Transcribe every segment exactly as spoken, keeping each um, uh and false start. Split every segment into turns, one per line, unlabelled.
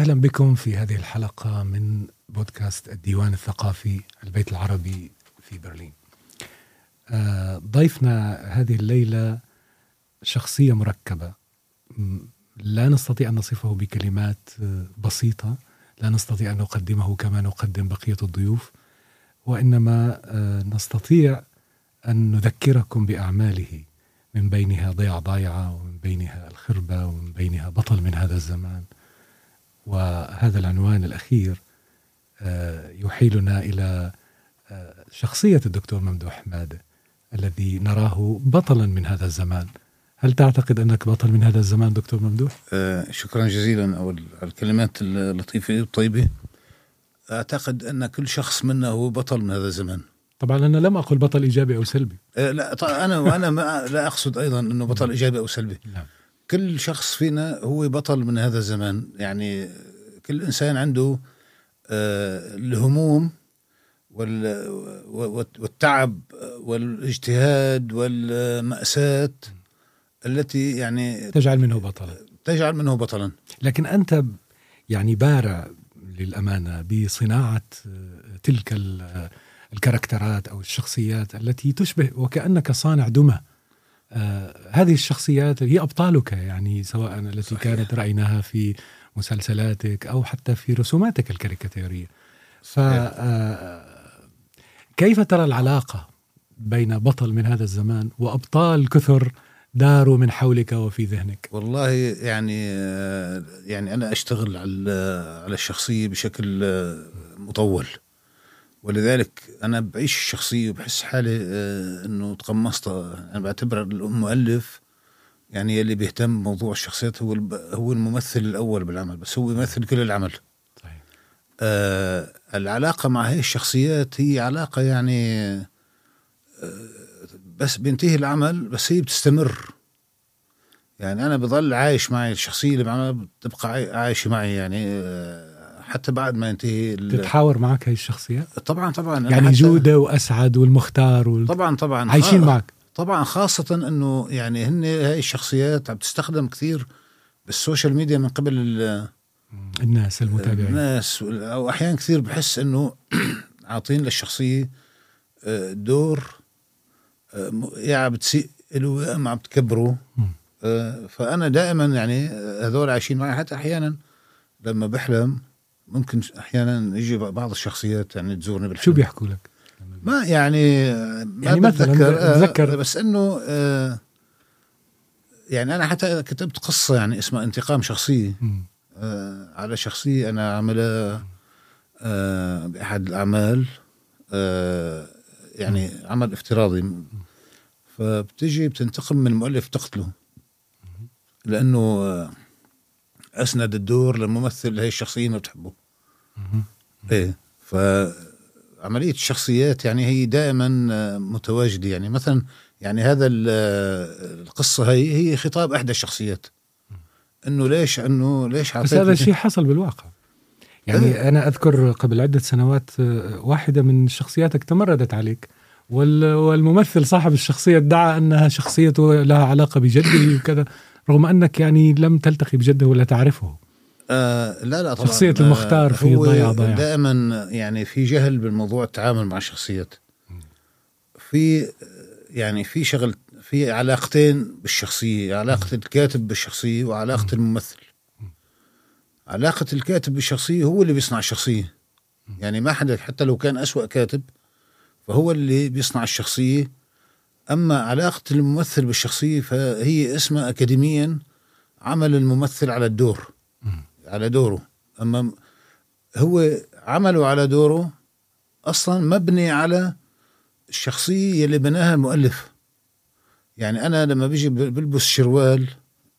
أهلا بكم في هذه الحلقة من بودكاست الديوان الثقافي البيت العربي في برلين. ضيفنا هذه الليلة شخصية مركبة، لا نستطيع أن نصفه بكلمات بسيطة، لا نستطيع أن نقدمه كما نقدم بقية الضيوف، وإنما نستطيع أن نذكركم بأعماله، من بينها ضيع ضايعة، ومن بينها الخربة، ومن بينها بطل من هذا الزمان. وهذا العنوان الأخير يحيلنا إلى شخصية الدكتور ممدوح حمادة الذي نراه بطلا من هذا الزمان. هل تعتقد أنك بطل من هذا الزمان دكتور ممدوح؟
آه شكرا جزيلا على الكلمات اللطيفة والطيبة. أعتقد أن كل شخص منا هو بطل من هذا الزمان.
طبعا أنا لم أقل بطل إيجابي أو سلبي.
آه لا طبعا أنا وأنا ما لا أقصد أيضا أنه بطل إيجابي أو سلبي.
نعم.
كل شخص فينا هو بطل من هذا الزمان. يعني كل إنسان عنده آه الهموم والتعب والاجتهاد والمأساة التي يعني
تجعل منه بطلا
تجعل منه بطلا.
لكن أنت يعني بارع للأمانة بصناعة تلك الكاركترات أو الشخصيات التي تشبه وكأنك صانع دمى. آه هذه الشخصيات هي أبطالك، يعني سواء التي صحيح. كانت رأيناها في مسلسلاتك أو حتى في رسوماتك الكاريكاتيرية. فكيف ترى العلاقة بين بطل من هذا الزمان وأبطال كثر داروا من حولك وفي ذهنك؟
والله يعني يعني أنا أشتغل على على الشخصية بشكل مطول، ولذلك أنا بعيش الشخصية وبحس حالي إنه تقمصتها. أنا بعتبر المؤلف يعني اللي بيهتم بموضوع الشخصيات هو هو الممثل الأول بالعمل، بس هو يمثل كل العمل.
صحيح.
آه العلاقة مع هاي الشخصيات هي علاقة يعني آه بس بينتهي العمل بس هي بتستمر. يعني أنا بضل عايش معي الشخصية اللي بعملها، بتبقى عايشة معي يعني آه حتى بعد ما ينتهي.
تتحاور معك هاي الشخصية؟
طبعا طبعا
يعني جودة وأسعد والمختار وال...
طبعا طبعا
عايشين معك
طبعا، خاصة أنه يعني هن هاي الشخصيات عم تستخدم كثير بالسوشيال ميديا من قبل
الناس المتابعين.
الناس أو أحيان كثير بحس أنه عاطين للشخصية دور يا عم بتسيء له يا عم بتكبره. فأنا دائما يعني هذول عايشين معي. حتى أحيانا لما بحلم ممكن أحيانا يجي بعض الشخصيات يعني تزورني بالحلم.
شو بيحكوا لك؟
ما يعني ما
يعني
بتذكر,
بتذكر
بس إنه آه يعني أنا حتى كتبت قصة يعني اسمها انتقام شخصية آه على شخصية أنا عملها آه بأحد الأعمال آه يعني م. عمل افتراضي. فبتجي بتنتقم من المؤلف تقتله لأنه آه أسند الدور للممثل هاي الشخصية ما بتحبه. إيه فعملية الشخصيات يعني هي دائما متواجدة. يعني مثلا يعني هذا القصة هي هي خطاب إحدى الشخصيات إنه ليش إنه ليش
بس هذا الشيء حصل بالواقع. يعني إيه؟ أنا أذكر قبل عدة سنوات واحدة من شخصياتك تمردت عليك، والممثل صاحب الشخصية ادعى أنها شخصيته لها علاقة بجده وكذا، رغم أنك يعني لم تلتقي بجده ولا تعرفه.
آه لا لا طبعا.
شخصية المختار في ضيع ضيع
دائما يعني في جهل بالموضوع التعامل مع الشخصيات. في يعني في شغل في علاقتين بالشخصية، علاقة الكاتب بالشخصية وعلاقة الممثل. علاقة الكاتب بالشخصية هو اللي بيصنع الشخصية. يعني ما حدا حتى لو كان أسوأ كاتب فهو اللي بيصنع الشخصية. أما علاقة الممثل بالشخصية فهي اسمها أكاديميا عمل الممثل على الدور، على دوره. أما هو عمله على دوره أصلا مبني على الشخصية اللي بناها المؤلف. يعني أنا لما بيجي بلبس شروال،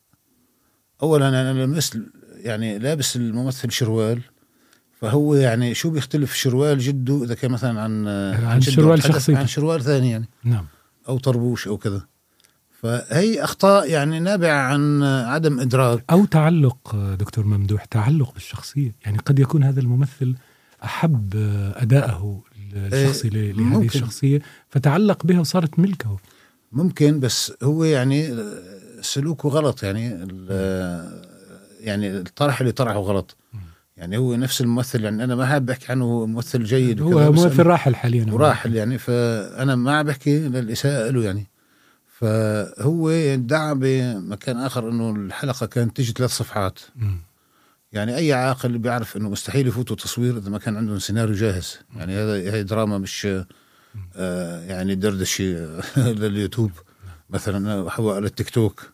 أولا أنا مثل يعني لابس الممثل شروال، فهو يعني شو بيختلف شروال جده إذا كان مثلا عن
عن شروال شخصي
عن شروال ثاني يعني
نعم
أو طربوش أو كذا. فهي أخطاء يعني نابعة عن عدم إدراك
أو تعلق. دكتور ممدوح تعلق بالشخصية، يعني قد يكون هذا الممثل أحب أداءه الشخصي لهذه ممكن. الشخصية فتعلق بها وصارت ملكه.
ممكن، بس هو يعني سلوكه غلط. يعني يعني الطرح اللي طرحه غلط. يعني هو نفس الممثل، يعني أنا ما حاب أحكي عنه ممثل جيد،
هو ممثل راحل حاليا
وراحل يعني، فأنا ما بحكي للإساءة له يعني. فهو ادعى بمكان آخر إنه الحلقة كانت تيجي ثلاث صفحات. م. يعني أي عاقل بيعرف إنه مستحيل يفوتوا تصوير إذا ما كان عندهم سيناريو جاهز. يعني هذا هي دراما مش آه يعني دردشي لليوتيوب مثلا أو على التيك توك.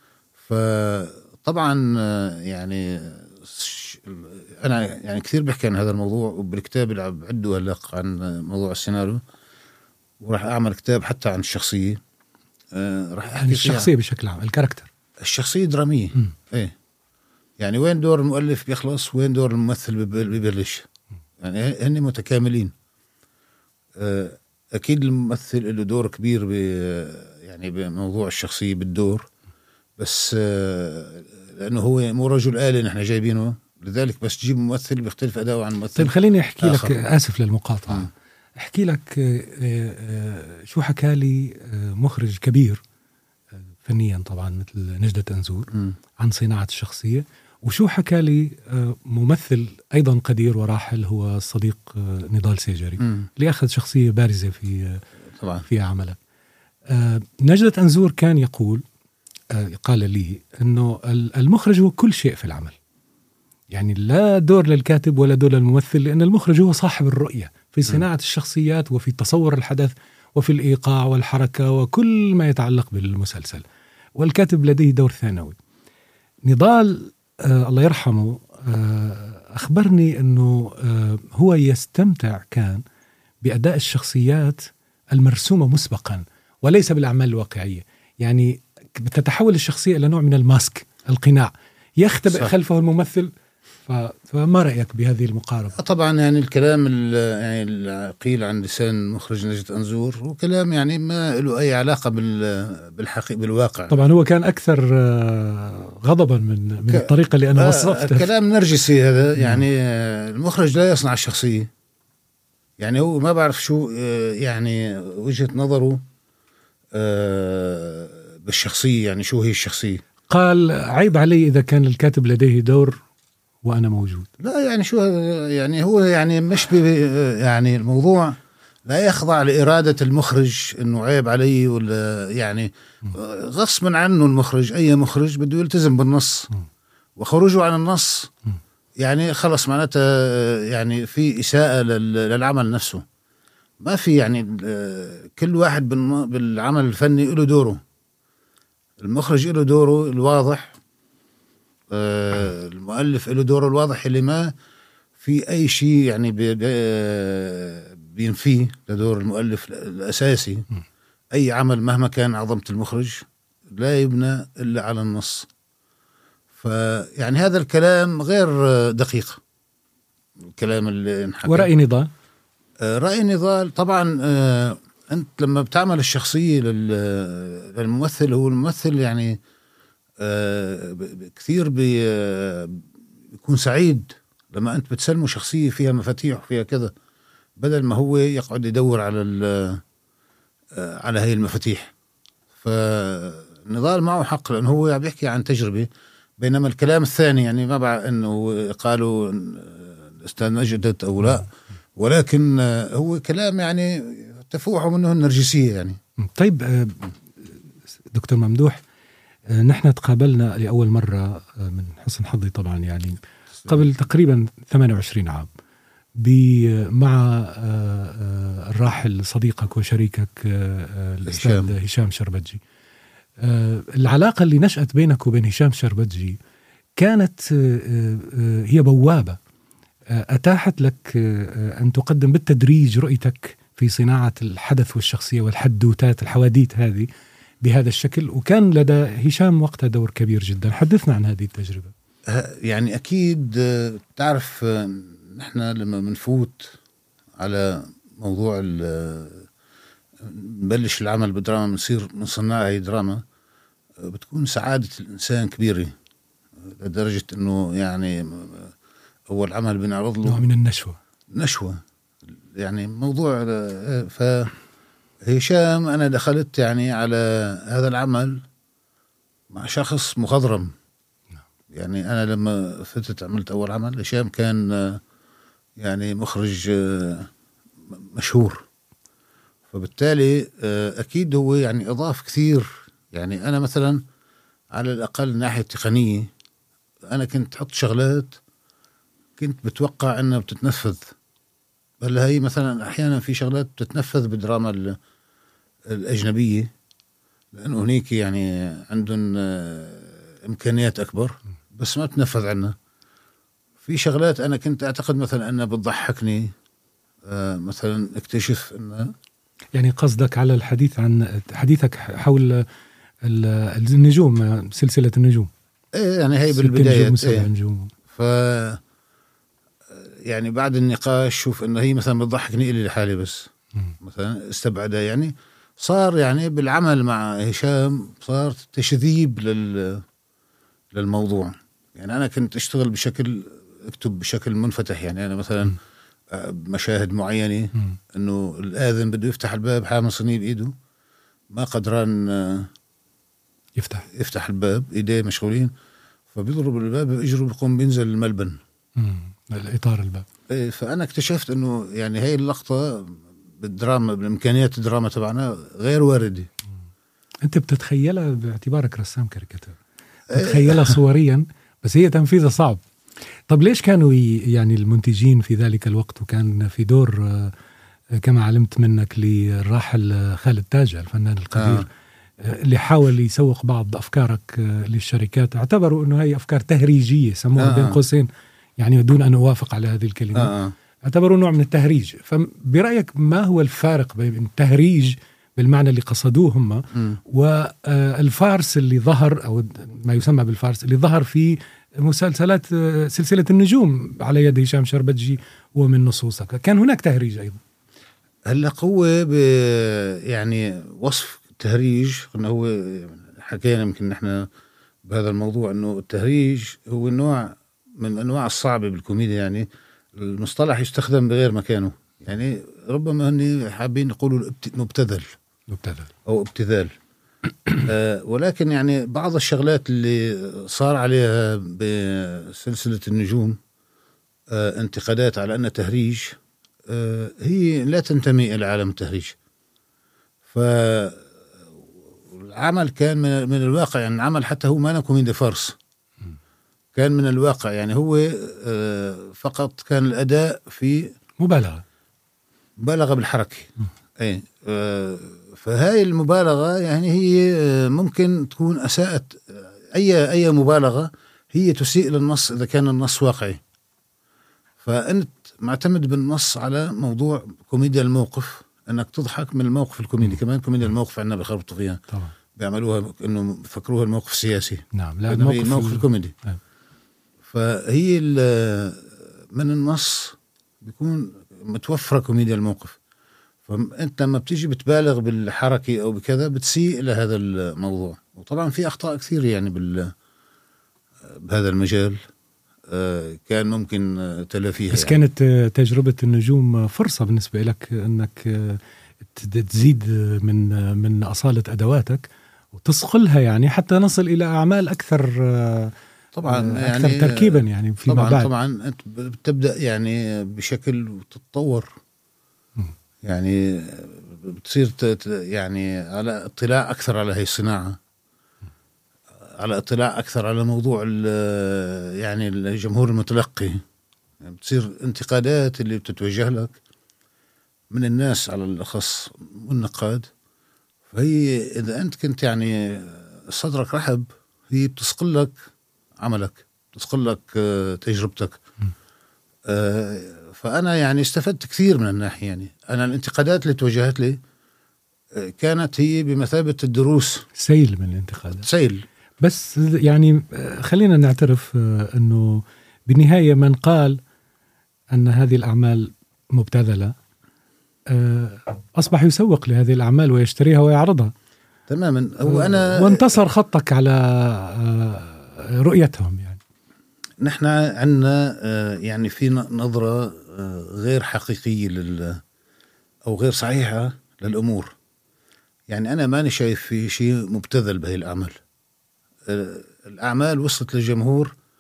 فطبعا آه يعني أنا يعني كثير بحكي عن هذا الموضوع، وبالكتاب اللي بعده هلق عن موضوع السيناريو، وراح أعمل كتاب حتى عن الشخصية.
آه راح أحكي الشخصية بشكل عام، الكاركتر،
الشخصية درامية. م. إيه يعني وين دور المؤلف بيخلص وين دور الممثل ببلش. يعني هن متكاملين. أكيد الممثل له دور كبير ب يعني بموضوع الشخصية بالدور، بس لأنه هو مو رجل آلي نحن جايبينه، لذلك بس تجيب ممثل بيختلف أداؤه عن ممثل.
طيب خليني أحكي آخر. لك آسف للمقاطعة. م. أحكي لك شو حكى لي مخرج كبير فنيا طبعا مثل نجدة أنزور م. عن صناعة الشخصية، وشو حكى لي ممثل أيضا قدير وراحل هو الصديق نضال سيجري م. اللي أخذ شخصية بارزة في طبعا في عمله. نجدة أنزور كان يقول قال لي أنه المخرج هو كل شيء في العمل، يعني لا دور للكاتب ولا دور للممثل، لأن المخرج هو صاحب الرؤية في صناعة م. الشخصيات وفي تصور الحدث وفي الإيقاع والحركة وكل ما يتعلق بالمسلسل، والكاتب لديه دور ثانوي. نضال آه الله يرحمه آه أخبرني أنه آه هو يستمتع كان بأداء الشخصيات المرسومة مسبقا وليس بالأعمال الواقعية. يعني بتتحول الشخصية إلى نوع من الماسك، القناع، يختبئ صح. خلفه الممثل. فما رأيك بهذه المقاربة؟
طبعا يعني الكلام يعني القيل عن لسان مخرج نجدة أنزور هو كلام يعني ما له أي علاقة بالحقيقة بالواقع.
طبعا هو كان أكثر غضبا من من ك... الطريقة اللي أنا وصفتها.
كلام نرجسي هذا. يعني المخرج لا يصنع الشخصية، يعني هو ما بعرف شو يعني وجهة نظره بالشخصية، يعني شو هي الشخصية.
قال عيب علي إذا كان الكاتب لديه دور وأنا موجود.
لا يعني شو يعني هو يعني مش يعني الموضوع لا يخضع لإرادة المخرج إنه عيب علي ولا يعني غصبا عنه. المخرج أي مخرج بده يلتزم بالنص، وخروجه عن النص يعني خلص معناته يعني في إساءة للعمل نفسه. ما في يعني كل واحد بالعمل الفني له دوره. المخرج له دوره الواضح، المؤلف له دوره الواضح اللي ما في أي شيء يعني بينفيه لدور المؤلف الأساسي. أي عمل مهما كان عظمة المخرج لا يبنى إلا على النص. فيعني هذا الكلام غير دقيق، الكلام اللي انحكى.
ورأي نضال
رأي نضال طبعا أنت لما بتعمل الشخصية للممثل، هو الممثل يعني كثير بيكون سعيد لما أنت بتسلمه شخصية فيها مفاتيح وفيها كذا، بدل ما هو يقعد يدور على على هاي المفاتيح. فنضال معه حق لأنه هو عم يحكي عن تجربة، بينما الكلام الثاني يعني ما بعرف أنه قالوا الأستاذ نجدة أو لا، ولكن هو كلام يعني تفوح منه النرجسية يعني.
طيب دكتور ممدوح، نحن تقابلنا لأول مرة من حسن حظي طبعا يعني قبل تقريبا ثمانية وعشرين عام مع الراحل صديقك وشريكك الأستاذ هشام شربتجي. العلاقة اللي نشأت بينك وبين هشام شربتجي كانت هي بوابة أتاحت لك أن تقدم بالتدريج رؤيتك في صناعة الحدث والشخصية والحدوتات الحواديت هذه بهذا الشكل، وكان لدى هشام وقتها دور كبير جدا. حدثنا عن هذه التجربة.
يعني أكيد تعرف نحن لما بنفوت على موضوع نبلش العمل بدراما، بنصير من صناع هاي دراما، بتكون سعادة الإنسان كبيرة لدرجة أنه يعني أول عمل بنعرض له
نوع من النشوة
نشوة يعني موضوع. فهشام أنا دخلت يعني على هذا العمل مع شخص مخضرم، يعني أنا لما فتت عملت أول عمل، هشام كان يعني مخرج مشهور، فبالتالي أكيد هو يعني أضاف كثير. يعني أنا مثلا على الأقل ناحية تقنية أنا كنت أحط شغلات كنت بتوقع أنها بتتنفذ. هلا هي مثلا أحيانا في شغلات بتتنفذ بالدراما الأجنبية لأنه هنيك يعني عندهم إمكانيات أكبر، بس ما تنفذ عنا. في شغلات أنا كنت أعتقد مثلا أنها بتضحكني، مثلا اكتشف أنها
يعني قصدك على الحديث عن حديثك حول النجوم، سلسلة النجوم.
إيه يعني هي بالبداية
نجوم
إيه.
نجوم.
ف يعني بعد النقاش شوف إنه هي مثلا بتضحكني إلي لحالي بس م. مثلا استبعدها. يعني صار يعني بالعمل مع هشام صار تشذيب لل للموضوع. يعني أنا كنت أشتغل بشكل أكتب بشكل منفتح. يعني أنا مثلا م. مشاهد معينة م. إنه الآذن بده يفتح الباب حامل صينية بإيده ما قدران
يفتح
يفتح الباب، إيديه مشغولين، فبيضرب الباب بإجره بيقوم بينزل الملبن
الإطار الباب.
إيه. فأنا اكتشفت إنه يعني هاي اللقطة بالدراما بالإمكانيات الدراما تبعنا غير واردة.
أنت بتتخيلها باعتبارك رسام كاريكاتير، بتتخيلها صوريا، بس هي تنفيذها صعب. طب ليش كانوا يعني المنتجين في ذلك الوقت، وكان في دور كما علمت منك للراحل خالد تاجة الفنان القدير آه. اللي حاول يسوق بعض أفكارك للشركات، اعتبروا أنه هي أفكار تهريجية سموها آه. بين قوسين، يعني بدون أن أوافق على هذه الكلمة آه. اعتبروا نوع من التهريج. فبرأيك ما هو الفارق بين التهريج بالمعنى اللي قصدوه هم م. والفارس اللي ظهر أو ما يسمى بالفارس اللي ظهر في مسلسلات سلسلة النجوم على يد هشام شربتجي ومن نصوصك؟ كان هناك تهريج أيضا.
هلا قوة يعني وصف التهريج إنه هو حكينا يمكن نحن بهذا الموضوع إنه التهريج هو نوع من أنواع الصعبة بالكوميديا. يعني المصطلح يستخدم بغير مكانه. يعني ربما هني حابين يقولوا مبتذل
مبتذل
أو ابتذال آه ولكن يعني بعض الشغلات اللي صار عليها بسلسلة النجوم آه انتقادات على أنها تهريج آه هي لا تنتمي إلى عالم التهريج. فالعمل كان من, من الواقع. يعني العمل حتى هو ما كوميديا فرس، كان من الواقع. يعني هو آه فقط كان الأداء في
مبالغة
مبالغة بالحركة أي آه فهاي المبالغة يعني هي ممكن تكون أساءت. أي أي مبالغة هي تسيء للنص إذا كان النص واقعي. فأنت معتمد بالنص على موضوع كوميديا الموقف، أنك تضحك من الموقف الكوميدي. كمان كوميديا الموقف عندنا بيخربطوا فيها
طبعا،
بيعملوها إنه فكروها الموقف سياسي.
نعم، لا
الموقف, الموقف الكوميدي نعم. فهي من النص بيكون متوفرة كوميديا الموقف. فأنت لما بتيجي بتبالغ بالحركة أو بكذا بتسيء لهذا الموضوع. وطبعا في أخطاء كثير يعني بال بهذا المجال كان ممكن تلافيها.
بس
يعني.
كانت تجربة النجوم فرصة بالنسبة لك أنك تزيد من من أصالة أدواتك وتصقلها، يعني حتى نصل إلى أعمال أكثر
طبعا
أكثر يعني تركيبا يعني فيما
طبعا
بعد.
طبعا أنت بتبدأ يعني بشكل وتتطور يعني بتصير يعني على اطلاع أكثر على هاي الصناعة، على اطلاع أكثر على موضوع يعني الجمهور المتلقي. يعني بتصير انتقادات اللي بتتوجه لك من الناس على الأخص والنقاد، فهي إذا أنت كنت يعني صدرك رحب هي بتسقل لك عملك، بتسقل لك تجربتك. فأنا يعني استفدت كثير من الناحية. يعني أنا الانتقادات اللي توجهت لي كانت هي بمثابة الدروس،
سيل من الانتقادات،
سيل.
بس يعني خلينا نعترف أنه بالنهاية من قال أن هذه الأعمال مبتذلة أصبح يسوق لهذه الأعمال ويشتريها ويعرضها
تماما. هو أنا
وانتصر خطك على رؤيتهم. يعني
نحن عندنا يعني في نظرة غير حقيقية لل أو غير صحيحة للأمور. يعني أنا ماني شايف في شيء مبتذل بهي الأعمال. الأعمال وصلت للجمهور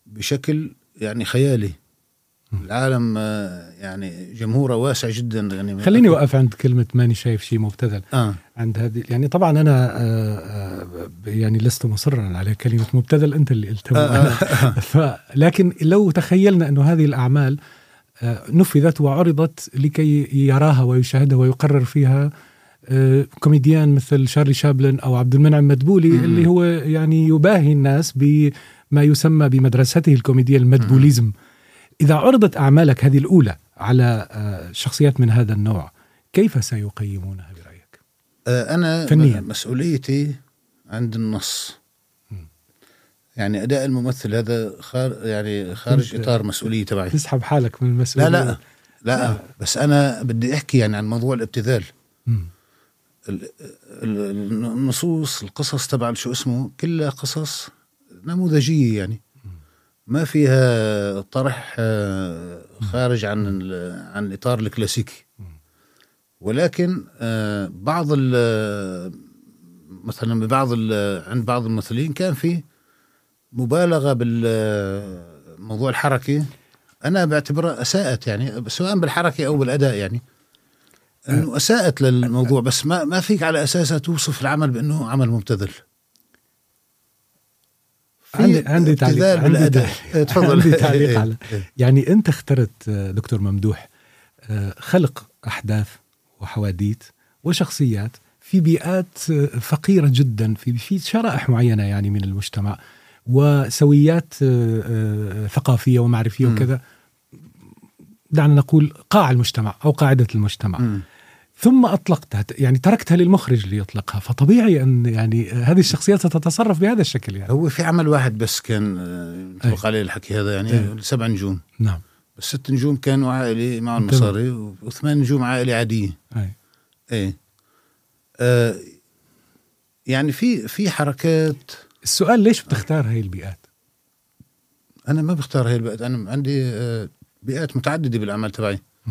بشكل يعني خيالي. العالم يعني جمهوره واسع جدا. يعني
خليني أوقف عند كلمة ماني شايف شيء مبتذل.
آه.
عند هذه يعني طبعا أنا آه يعني لست مصرا على كلمة مبتذل، أنت اللي قلتها. آه. لكن لو تخيلنا أنه هذه الأعمال آه نفذت وعرضت لكي يراها ويشاهدها ويقرر فيها آه كوميديان مثل شارلي شابلن أو عبد المنعم مدبولي، م- اللي هو يعني يباهي الناس بما يسمى بمدرسته الكوميدية المدبوليزم. م- إذا عرضت أعمالك هذه الأولى على شخصيات من هذا النوع، كيف سيقيمونها برأيك؟
أنا فنيا مسؤوليتي عند النص. م. يعني أداء الممثل هذا خار يعني خارج إطار مسؤولية تبعي.
تسحب حالك من المسؤولية.
لا لا لا آه. بس أنا بدي أحكي يعني عن موضوع الابتذال. م. النصوص القصص تبع شو اسمه كلها قصص نموذجية، يعني ما فيها طرح خارج عن عن الإطار الكلاسيكي. ولكن بعض مثلا ببعض عند بعض الممثلين كان في مبالغة بالموضوع الحركي، أنا بعتبرها أساءت، يعني سواء بالحركة أو بالأداء، يعني إنه أساءت للموضوع. بس ما ما فيك على أساسها توصف العمل بأنه عمل مبتذل.
عندي عندي تعليق عندي
تفضل.
عندي تعليق على يعني أنت اخترت دكتور ممدوح خلق أحداث وحواديت وشخصيات في بيئات فقيرة جدا، في في شرائح معينة يعني من المجتمع، وسويات ثقافية ومعرفية وكذا، دعنا نقول قاع المجتمع أو قاعدة المجتمع. م. ثم أطلقتها، يعني تركتها للمخرج ليطلقها، فطبيعي أن يعني هذه الشخصيات ستتصرف بهذا الشكل. يعني
هو في عمل واحد بس كان يطلق عليه الحكي هذا، يعني أي. سبع نجوم.
نعم.
بس ست نجوم كانوا عائلي معهم مصاري، وثمان نجوم عائلي عادية.
أي.
ايه آه يعني في في حركات.
السؤال ليش بتختار هاي البيئات؟
أنا ما بختار هاي البيئات، أنا عندي آه بيئات متعددة بالأعمال تبعي. م.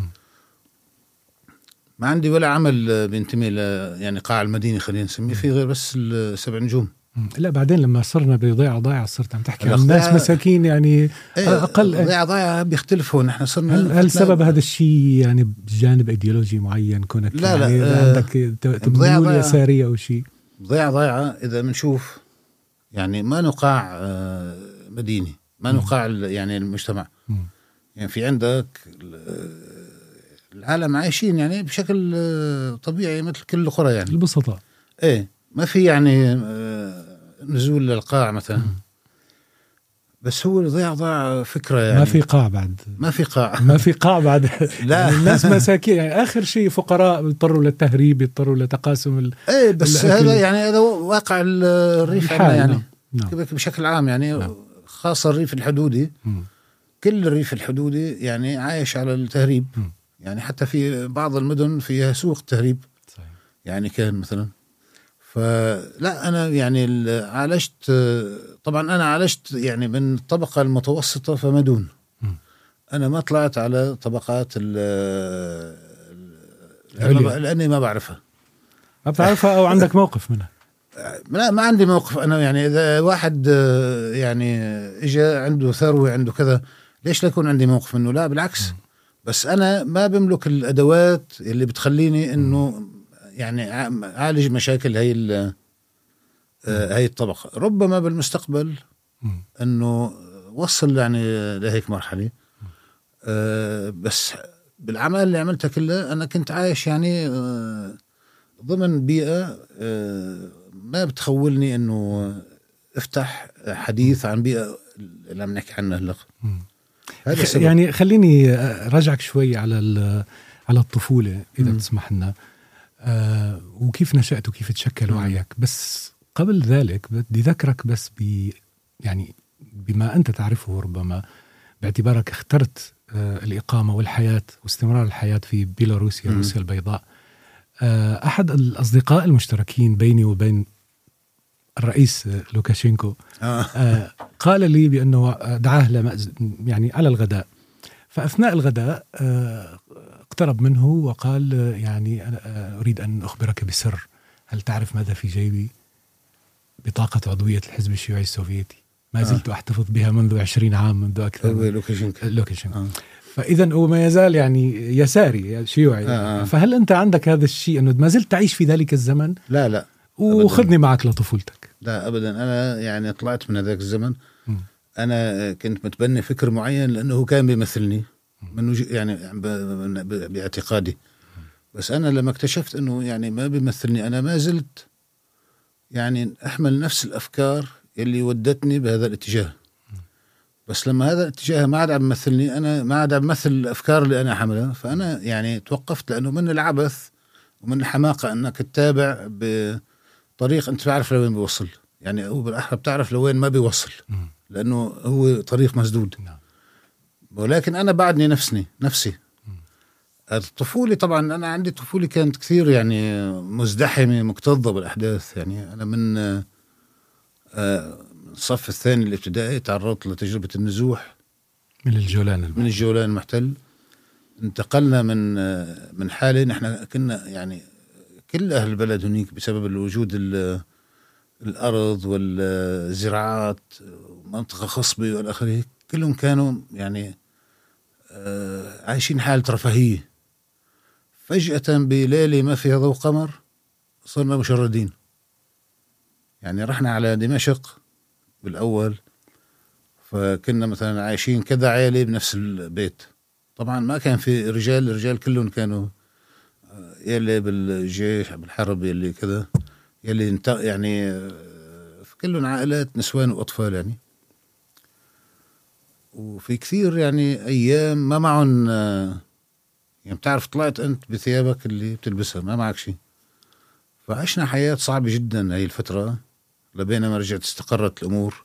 ما عندي ولا عمل بينتمي ل يعني قاع المدينة خلينا نسميه فيه غير بس السبع نجوم.
لا بعدين لما صرنا بضيعة ضايعة صرت عم تحكي عن ناس مساكين، يعني
ايه أقل ضيعة ضايعة بيختلفوا. نحن صرنا
هل, هل سبب هذا الشيء يعني بجانب ايديولوجي معين كونك
لا
يعني
لا
عندك تميول يسارية أو شيء؟
ضيعة ضايعة إذا بنشوف يعني ما نقاع مديني، ما نقاع يعني المجتمع. م. يعني في عندك العالم عايشين يعني بشكل طبيعي مثل كل القرى، يعني
البسطاء.
ايه ما في يعني نزول للقاع مثلا. م. بس هو ضيع ضاع فكرة، يعني
ما في قاع بعد
ما في قاع
ما في قاع بعد
لا
يعني الناس مساكين، يعني آخر شيء فقراء يضطروا للتهريب، يضطروا لتقاسم ال...
ايه بس هذا يعني هذا واقع الريف عندنا، يعني
نعم.
بشكل عام، يعني نعم. خاصة الريف الحدودي. م. كل الريف الحدودي يعني عايش على التهريب. م. يعني حتى في بعض المدن فيها سوق تهريب. صحيح. يعني كان مثلا، فلا أنا يعني عالجت، طبعا أنا عالجت يعني من الطبقة المتوسطة فما دون. م. أنا ما طلعت على طبقات ال لأني ما بعرفها.
ما بتعرفها أو عندك موقف منها؟
لا ما عندي موقف أنا. يعني إذا واحد يعني إجا عنده ثروة عنده كذا، ليش لا يكون عندي موقف منه؟ لا بالعكس. م. بس أنا ما بملك الأدوات اللي بتخليني إنه يعني عالج مشاكل هاي هاي الطبقة. ربما بالمستقبل إنه وصل يعني لهيك مرحلة. أه بس بالعمل اللي عملتها كلها أنا كنت عايش يعني أه ضمن بيئة أه ما بتخولني إنه افتح حديث عن بيئة اللي عم نحكي عنها هلا.
يعني خليني رجعك شوي على على الطفولة إذا م. تسمح لنا، آه وكيف نشأت وكيف تشكل وعيك. بس قبل ذلك بدي ذكرك بس ب يعني بما أنت تعرفه ربما باعتبارك اخترت آه الإقامة والحياة واستمرار الحياة في بيلاروسيا، روسيا البيضاء. آه أحد الأصدقاء المشتركين بيني وبين الرئيس لوكاشينكو آه قال لي بأنه دعاه لمأز يعني على الغداء، فأثناء الغداء آه اقترب منه وقال يعني أنا أريد أن أخبرك بسر، هل تعرف ماذا في جيبي؟ بطاقة عضوية الحزب الشيوعي السوفيتي. ما زلت أحتفظ بها منذ عشرين عام، منذ أكثر.
لوكاشينكو.
لوكاشينكو. آه. فإذا هو ما يزال يعني يساري شيوعي. آه. فهل أنت عندك هذا الشيء أنه ما زلت تعيش في ذلك الزمن؟
لا لا.
وخذني معك لطفولتك.
لا أبدا، أنا يعني طلعت من هذاك الزمن. م. أنا كنت متبني فكر معين لأنه كان بيمثلني من وجه يعني باعتقادي، بس أنا لما اكتشفت أنه يعني ما بيمثلني، أنا ما زلت يعني أحمل نفس الأفكار اللي ودتني بهذا الاتجاه. بس لما هذا الاتجاه ما عاد عم يمثلني، أنا ما عاد عم يمثل الأفكار اللي أنا حملها، فأنا يعني توقفت، لأنه من العبث ومن الحماقة أنك تتابع بطريق أنت تعرف لوين بيوصل، يعني هو بالأحرى بتعرف لوين ما بيوصل، لأنه هو طريق مسدود. ولكن أنا بعدني نفسني نفسي. الطفولة طبعا أنا عندي طفولة كانت كثير يعني مزدحمة مكتظة بالأحداث. يعني أنا من الصف الثاني الابتدائي تعرضت لتجربة النزوح
من الجولان المحتل.
من الجولان المحتل انتقلنا من من حالة نحن كنا يعني كل أهل البلد هناك بسبب الوجود الأرض والزراعات منطقة خصبة والآخره، كلهم كانوا يعني عايشين حالة رفاهية. فجأة بليلة ما فيها ضوء قمر صرنا مشردين. يعني رحنا على دمشق بالأول، فكنا مثلا عايشين كذا عائلة بنفس البيت. طبعا ما كان في رجال، الرجال كلهم كانوا يلي بالجيش بالحرب يلي كذا يلي يعني كلهم عائلات نسوان وأطفال يعني. وفي كثير يعني أيام ما معهم، يعني بتعرف طلعت أنت بثيابك اللي بتلبسها ما معك شيء. فعشنا حياة صعبة جدا هاي الفترة لبينا ما رجعت استقرت الأمور.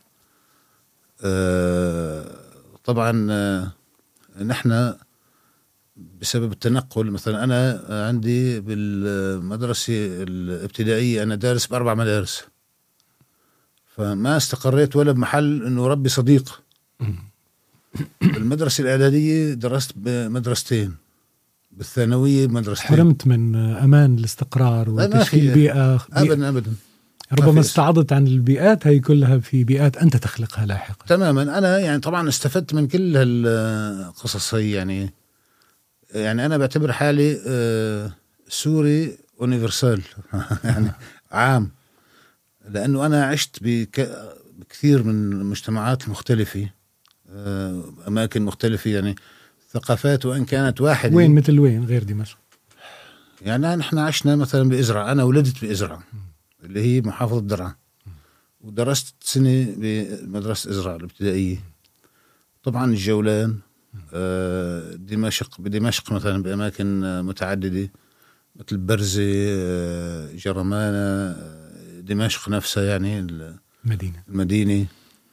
آه طبعا آه نحن بسبب التنقل، مثلا أنا عندي بالمدرسة الابتدائية أنا دارس بأربع مدارس، فما استقريت ولا بمحل إنه ربي صديق. بالمدرسة الإعدادية درست بمدرستين، بالثانوية بمدرستين.
حرمت من أمان الاستقرار وتشكيل بيئة.
أبدا أبدا.
ربما استعضت عن البيئات هي كلها في بيئات أنت تخلقها لاحقا.
تماما. أنا يعني طبعا استفدت من كل هالقصص هي. يعني يعني أنا بعتبر حالي سوري أونيفرسال يعني عام، لأنه أنا عشت بكثير من المجتمعات المختلفة، أماكن مختلفة، يعني ثقافات وإن كانت واحدة.
وين مثل وين غير دمشق؟
يعني نحن عشنا مثلا بإزرع، أنا ولدت بإزرع اللي هي محافظة درعا، ودرست سنة بمدرسة إزرع الابتدائية. طبعا الجولان، دمشق، بدمشق مثلا بأماكن متعددة مثل برزة، جرمانة، دمشق نفسها يعني
المدينة
المدينة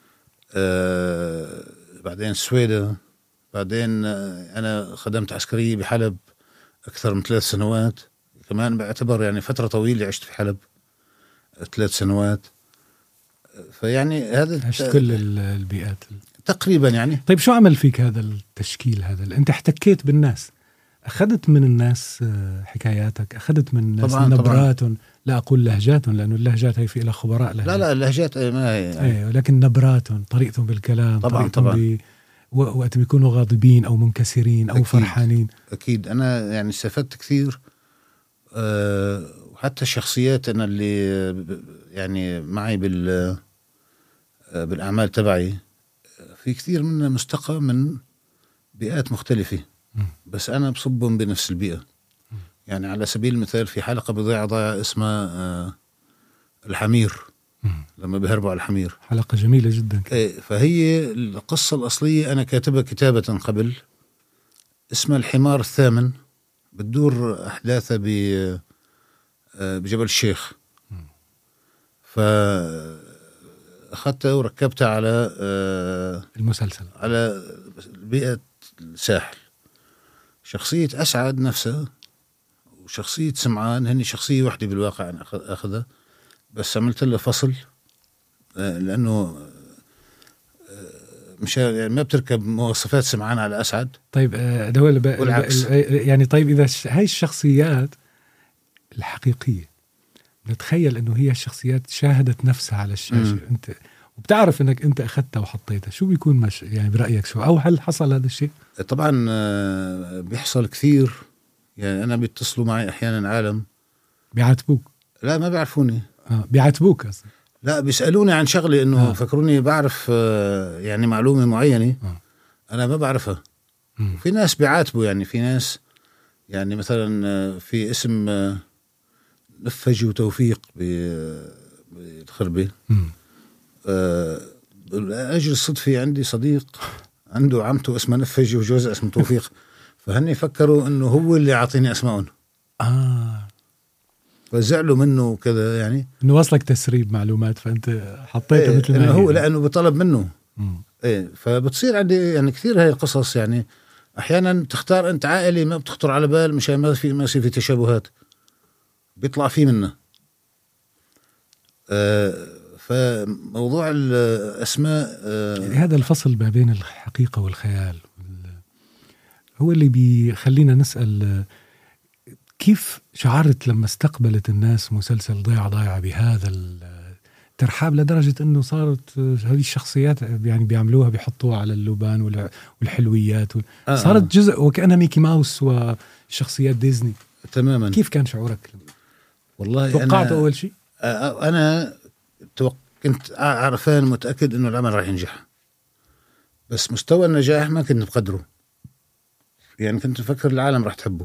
آه بعدين سويدا. بعدين أنا خدمت عسكرية بحلب أكثر من ثلاث سنوات كمان، بعتبر يعني فترة طويلة عشت في حلب ثلاث سنوات. فيعني هذا
عشت كل البيئات
تقريبا يعني.
طيب شو عمل فيك هذا التشكيل هذا؟ أنت احتكيت بالناس، أخذت من الناس حكاياتك، أخذت من الناس نبراتهم، لا أقول لهجاتهم لأنه اللهجات هي في إلى خبراء لهجات.
لا لا اللهجات ما هي يعني.
أيه، ولكن نبراتهم، طريقتهم بالكلام،
طبعا
طريقتهم
طبعا.
ب... وقت بيكونوا غاضبين أو منكسرين أو
أكيد
فرحانين.
أكيد أنا يعني استفدت كثير. أه وحتى الشخصيات أنا اللي يعني معي بال بالأعمال تبعي في كثير منها مستقى من بيئات مختلفة، بس أنا بصبهم بنفس البيئة. يعني على سبيل المثال في حلقة بضيعة ضايعة اسمها آه الحمير، لما بيهربوا على الحمير،
حلقة جميلة جدا.
ايه، فهي القصة الأصلية أنا كاتبها كتابة قبل، اسمها الحمار الثامن، بتدور أحداثها بجبل الشيخ. فأخذتها وركبتها على آه
المسلسل
على بيئة الساحل. شخصية أسعد نفسها وشخصية سمعان هني شخصية واحدة بالواقع أنا أخذها، بس عملت له فصل لأنه مش يعني ما بتركب مواصفات سمعان على أسعد.
طيب دول
والعكس.
يعني طيب إذا هاي الشخصيات الحقيقية نتخيل إنه هي الشخصيات شاهدت نفسها على الشاشة، م. أنت وبتعرف انك انت اخذتها وحطيتها، شو بيكون مش يعني برأيك شو، او هل حصل هذا الشيء؟
طبعا آه، بيحصل كثير. يعني انا بيتصلوا معي احيانا عالم
بيعاتبوك؟
لا ما بيعرفوني.
آه بيعاتبوك أصلا.
لا بيسألوني عن شغلة انه
آه.
فكروني بعرف آه، يعني معلومة معينة
آه.
انا ما بعرفها.
مم.
في ناس بيعاتبوا، يعني في ناس يعني مثلا آه، في اسم آه، نفجي وتوفيق بالخربة.
مم.
آه، أجل الصدفة عندي صديق عنده عمته اسمها نفجي وجوزها اسمه توفيق، فهني فكروا انه هو اللي عاطيني اسمائهم،
اه
فزعلوا منه وكذا، يعني
انه وصلك تسريب معلومات فانت حطيتها
إيه
مثل ما
إنه
هي.
هو لانه بطلب منه.
مم.
ايه فبتصير عندي يعني كثير هاي القصص. يعني احيانا تختار انت عائلة ما بتخطر على بال، مشان ما في ما في تشابهات بيطلع فيه منه. آه فموضوع الاسماء آه
يعني هذا الفصل ما بين الحقيقة والخيال هو اللي بيخلينا نسأل كيف شعرت لما استقبلت الناس مسلسل ضيعة ضايعة بهذا الترحاب، لدرجة انه صارت هذه الشخصيات يعني بيعملوها بيحطوها على اللبان والحلويات وال...
آه
صارت جزء وكأنها ميكي ماوس وشخصيات ديزني
تماما.
كيف كان شعورك؟
والله
توقعت
أنا
أول شيء؟
أنا توق... كنت عارفان متأكد إنه العمل راح ينجح، بس مستوى النجاح ما كنت بقدره. يعني كنت أفكر العالم راح تحبه،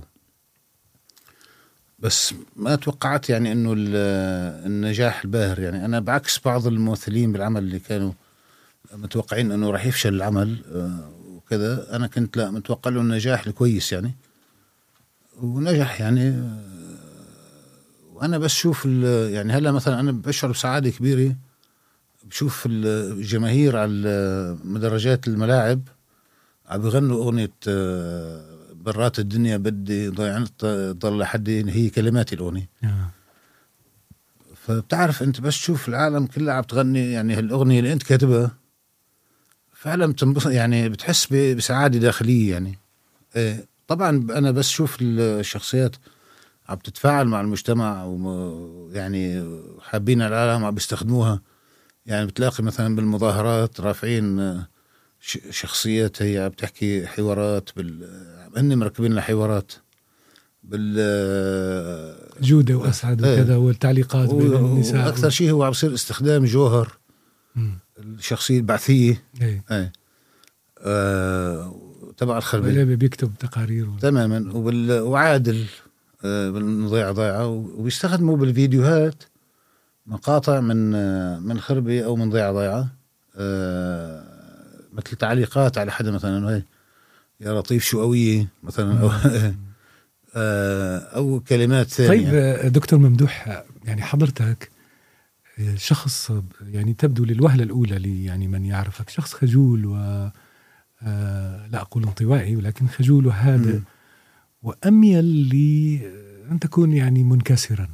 بس ما توقعت يعني إنه النجاح الباهر. يعني أنا بعكس بعض الممثلين بالعمل اللي كانوا متوقعين إنه راح يفشل العمل وكذا، أنا كنت لا متوقع له النجاح الكويس يعني، ونجح يعني. وأنا بس شوف يعني هلا مثلا أنا بشعر بسعادة كبيرة بشوف الجماهير على مدرجات الملاعب عم بيغنوا أغنية برات الدنيا بدي ضيعت ضل لحد هي كلمات الأغنية.
آه.
فبتعرف أنت بس تشوف العالم كلها عم تغني يعني هالأغنية اللي أنت كاتبها، فعلا بتنبسط يعني، بتحس بسعادة داخلية يعني. إيه طبعا أنا بس شوف الشخصيات عم تتفاعل مع المجتمع ويعني حابين العالم عم بيستخدموها. يعني بتلاقي مثلا بالمظاهرات رافعين شخصيات هي بتحكي حوارات بال هن مركبين لها حوارات بال
جودة وأسعد وكذا، والتعليقات
و...
بين النساء
وأكثر و... شيء هو عم بصير استخدام جوهر
مم.
الشخصية البعثية
ايه
ايه آه... تبع الخربة
اللي بيكتب تقارير و...
تماما. وبال... وعادل آه... بالضيعة ضيعة، وبيستخدموا بالفيديوهات مقاطع من آه... من خربة أو من ضيعة ضيعة، آه... مثل تعليقات على حدا مثلا انه هي يا لطيف شو قوية مثلا، او او كلمات ثانية.
طيب دكتور ممدوح، يعني حضرتك شخص يعني تبدو للوهلة الأولى لي يعني من يعرفك شخص خجول و لا أقول انطوائي ولكن خجول وهادئ، وأميل لأن تكون يعني منكسرا.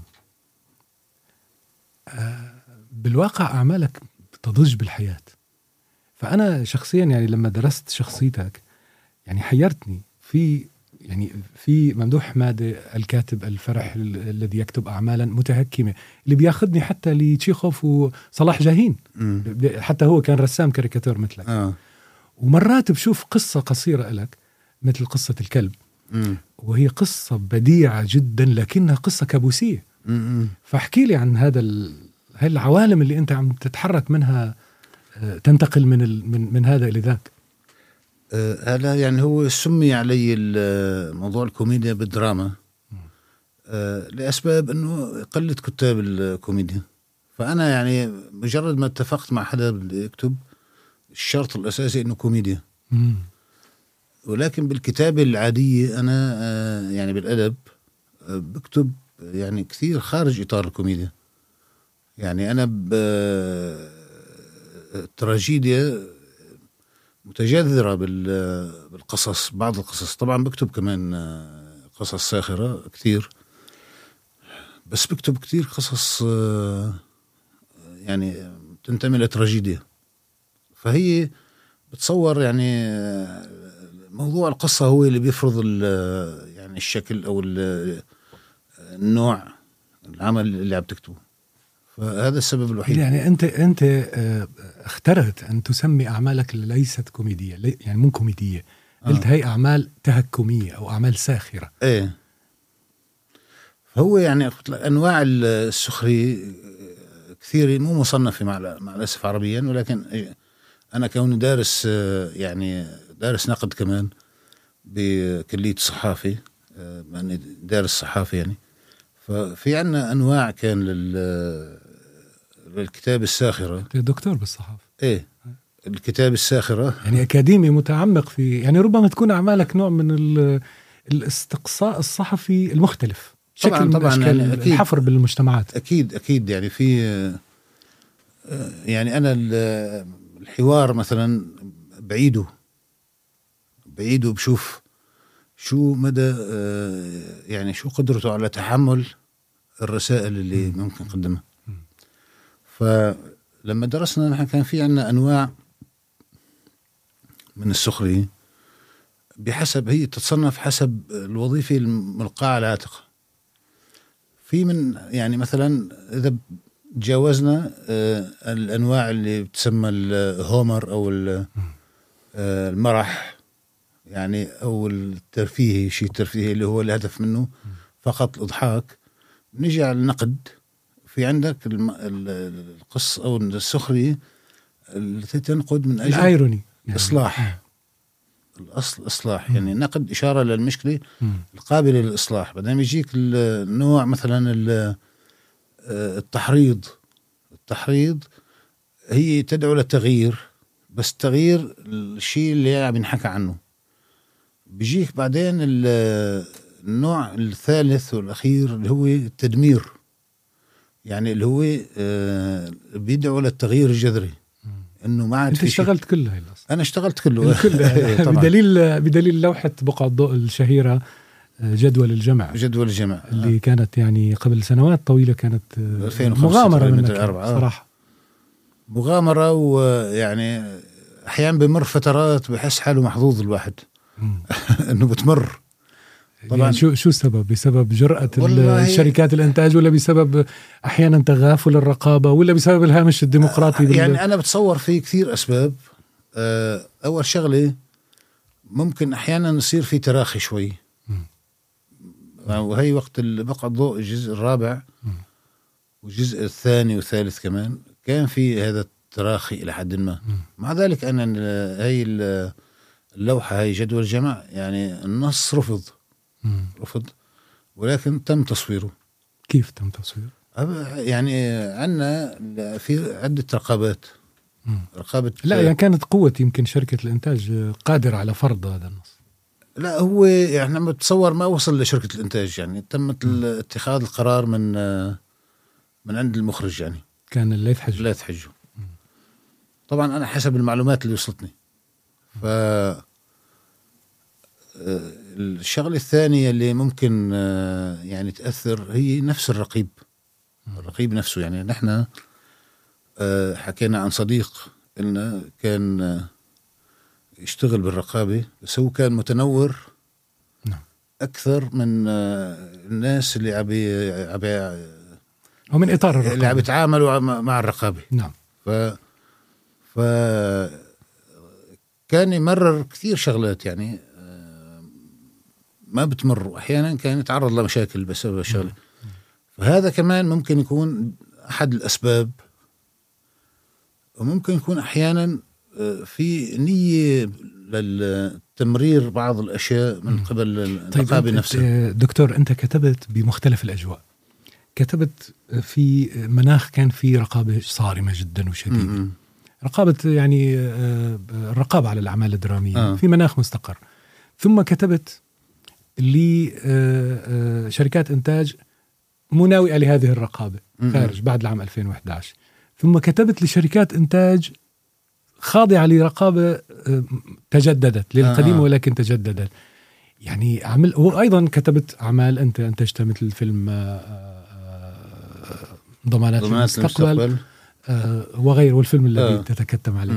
بالواقع أعمالك تضج بالحياة. فأنا شخصيا يعني لما درست شخصيتك يعني حيرتني في يعني في ممدوح حمادة الكاتب الفرح الذي يكتب أعمالا متهكمة اللي بياخدني حتى لتشيخوف وصلاح جاهين. م. حتى هو كان رسام كاريكاتور مثلك. آه. ومرات بشوف قصة قصيرة لك مثل قصة الكلب، م. وهي قصة بديعة جدا لكنها قصة كابوسية. م. فاحكي لي عن هذا ال... هاي العوالم اللي أنت عم تتحرك منها، تنتقل من ال... من من هذا إلى ذاك.
هذا أه يعني هو سمي علي موضوع الكوميديا بالدراما أه لأسباب أنه قلة كتاب الكوميديا. فأنا يعني مجرد ما اتفقت مع حدا بدي يكتب الشرط الأساسي أنه كوميديا. مم. ولكن بالكتابة العادية أنا أه يعني بالأدب أه بكتب يعني كثير خارج إطار الكوميديا. يعني أنا بالتراجيديا متجذرة بالقصص، بعض القصص طبعا بكتب كمان قصص ساخرة كثير، بس بكتب كثير قصص يعني تنتمي لتراجيديا. فهي بتصور يعني موضوع القصة هو اللي بيفرض يعني الشكل أو النوع العمل اللي عم تكتبه. فهذا السبب الوحيد.
يعني أنت أنت اخترت أن تسمي أعمالك ليست كوميدية، يعني مو كوميدية، قلت آه. هي أعمال تهكمية أو أعمال ساخرة.
إيه، هو يعني أنواع السخرية كثيرة مو مصنفة مع مع الأسف عربيا، ولكن أنا كوني دارس يعني دارس نقد كمان بكلية الصحافة، يعني دارس صحافة يعني، ففي عنا أنواع كان للكتاب الساخرة.
دكتور بالصحافة.
إيه، الكتاب الساخرة
يعني أكاديمي متعمق في، يعني ربما تكون أعمالك نوع من الاستقصاء الصحفي المختلف، شكل طبعا من طبعا أشكال يعني الحفر بالمجتمعات.
أكيد أكيد يعني في يعني أنا الحوار مثلا بعيده بعيده بشوف شو مدى يعني شو قدرته على تحمل الرسائل اللي م. ممكن نقدمها. فلما درسنا نحن كان في عنا أنواع من السخرية بحسب هي تتصنف حسب الوظيفة الملقاة على عاتقها. في من يعني مثلا إذا تجاوزنا الأنواع اللي بتسمى الهومر أو المرح يعني أو الترفيهي، شيء ترفيهي اللي هو الهدف منه فقط الإضحاك، نجي على النقد. في عندك القص أو السخرية التي تنقد من أجل
الآيروني
يعني. إصلاح الأصل إصلاح يعني نقد إشارة للمشكلة القابلة للإصلاح. بعدين يجيك النوع مثلا التحريض. التحريض هي تدعو للتغيير، بس تغيير الشيء اللي عم ينحكى عنه. بيجيك بعدين النوع الثالث والأخير اللي هو التدمير، يعني اللي هو بيدعو للتغيير الجذري، إنه ما عاد
أنت اشتغلت كله هلا.
أنا اشتغلت كله
بدليل بدليل لوحة بقعة ضوء الشهيرة جدول الجمع.
جدول الجمع
اللي كانت يعني قبل سنوات طويلة كانت مغامرة من صراحة،
مغامرة. ويعني أحيانا بمر فترات بحس حاله محظوظ الواحد إنه بتمر.
طبعا يعني شو شو السبب؟ بسبب جرأة الشركات الإنتاج، ولا بسبب أحيانا تغافل الرقابة، ولا بسبب الهامش الديمقراطي؟
يعني أنا بتصور في كثير أسباب. أول شغلة ممكن أحيانا يصير في تراخي شوي، وهي وقت بقى الضوء الجزء الرابع والجزء الثاني والثالث كمان كان في هذا التراخي إلى حد ما. مع ذلك أن هاي اللوحة هاي جدول الجمع يعني النص رفض رفض ولكن تم تصويره.
كيف تم تصويره؟
يعني عنا في عدة رقابات. رقابة
لا يعني كانت قوة يمكن شركة الإنتاج قادرة على فرض هذا النص.
لا هو احنا يعني بتصور ما وصل لشركة الإنتاج، يعني تم اتخاذ القرار من من عند المخرج، يعني
كان اللي يتحج
لا يتحجه. طبعا أنا حسب المعلومات اللي وصلتني. ف الشغلة الثانية اللي ممكن يعني تأثر هي نفس الرقيب. الرقيب نفسه، يعني نحن حكينا عن صديق لنا كان يشتغل بالرقابة، بس هو كان متنور أكثر من الناس اللي عبي عبي
أو من إطار الرقابة
اللي عم يتعاملوا مع الرقابة.
نعم.
ف ف كان يمرر كثير شغلات يعني ما بتمر، أحيانا كان يتعرض لمشاكل بسبب الشغلة. فهذا كمان ممكن يكون أحد الأسباب. وممكن يكون أحيانا في نية للتمرير بعض الأشياء من قبل الرقابة. طيب
نفسها. دكتور، أنت كتبت بمختلف الأجواء، كتبت في مناخ كان في رقابة صارمة جدا وشديدة، م-م. رقابة يعني الرقابة على الأعمال الدرامية آه. في مناخ مستقر. ثم كتبت لشركات إنتاج مناوئة لهذه الرقابة خارج بعد العام ألفين وإحدى عشر. ثم كتبت لشركات إنتاج خاضعة لرقابة تجددت للقديم آه. ولكن تجددت. يعني عمل. وأيضا كتبت أعمال أنت أنتجت مثل فيلم ضمانات المستقبل وغيره، والفيلم الذي آه. تتكتم عليه.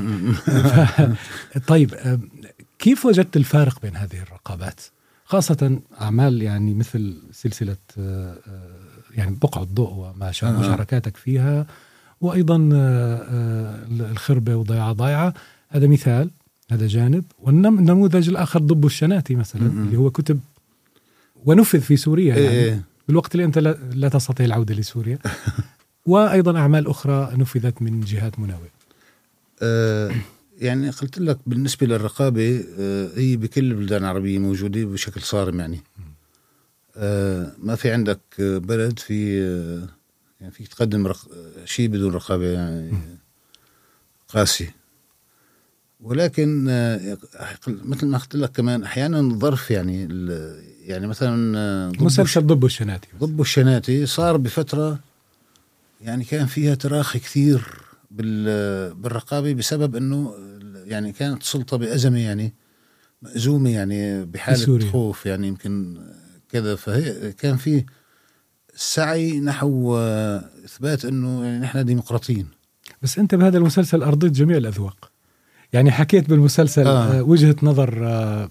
طيب كيف وجدت الفارق بين هذه الرقابات، خاصة أعمال يعني مثل سلسلة يعني بقعة ضوء وما شابه مشاركاتك فيها، وأيضا الخربة وضيعة ضايعة، هذا مثال، هذا جانب. والنموذج الآخر ضب الشناتي مثلا م-م. اللي هو كتب ونفذ في سوريا يعني إيه. بالوقت اللي أنت لا تستطيع العودة لسوريا وأيضا أعمال أخرى نفذت من جهات مناوئة.
أه يعني قلت لك بالنسبة للرقابة أه هي بكل البلدان العربية موجودة بشكل صارم يعني. أه ما في عندك بلد في أه يعني فيك تقدم رق... شيء بدون رقابة يعني قاسي. ولكن أه مثل ما قلت لك كمان أحيانا الظرف يعني يعني مثلا
مسلسل ضب الشناتي
ضب الشناتي صار بفترة يعني كان فيها تراخي كثير بالرقابة بسبب أنه يعني كانت سلطة بأزمة يعني مأزومة يعني بحالة خوف يعني يمكن كذا. فهي كان فيه سعي نحو إثبات أنه يعني نحن ديمقراطيين.
بس أنت بهذا المسلسل أرضيت جميع الأذواق يعني، حكيت بالمسلسل آه. وجهة نظر آه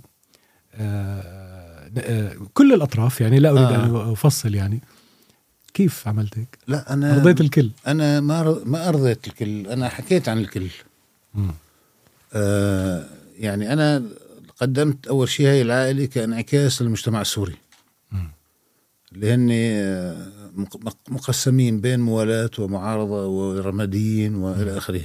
آه كل الأطراف يعني، لا أريد آه. أن أفصل يعني. كيف عملت هيك؟
لا أنا
أرضيت الكل.
أنا ما ما أرضيت الكل، أنا حكيت عن الكل. آه يعني أنا قدمت أول شيء هاي العائلة كانعكاس للمجتمع السوري م. اللي هن مقسمين بين موالاة ومعارضة ورماديين وإلى آخره.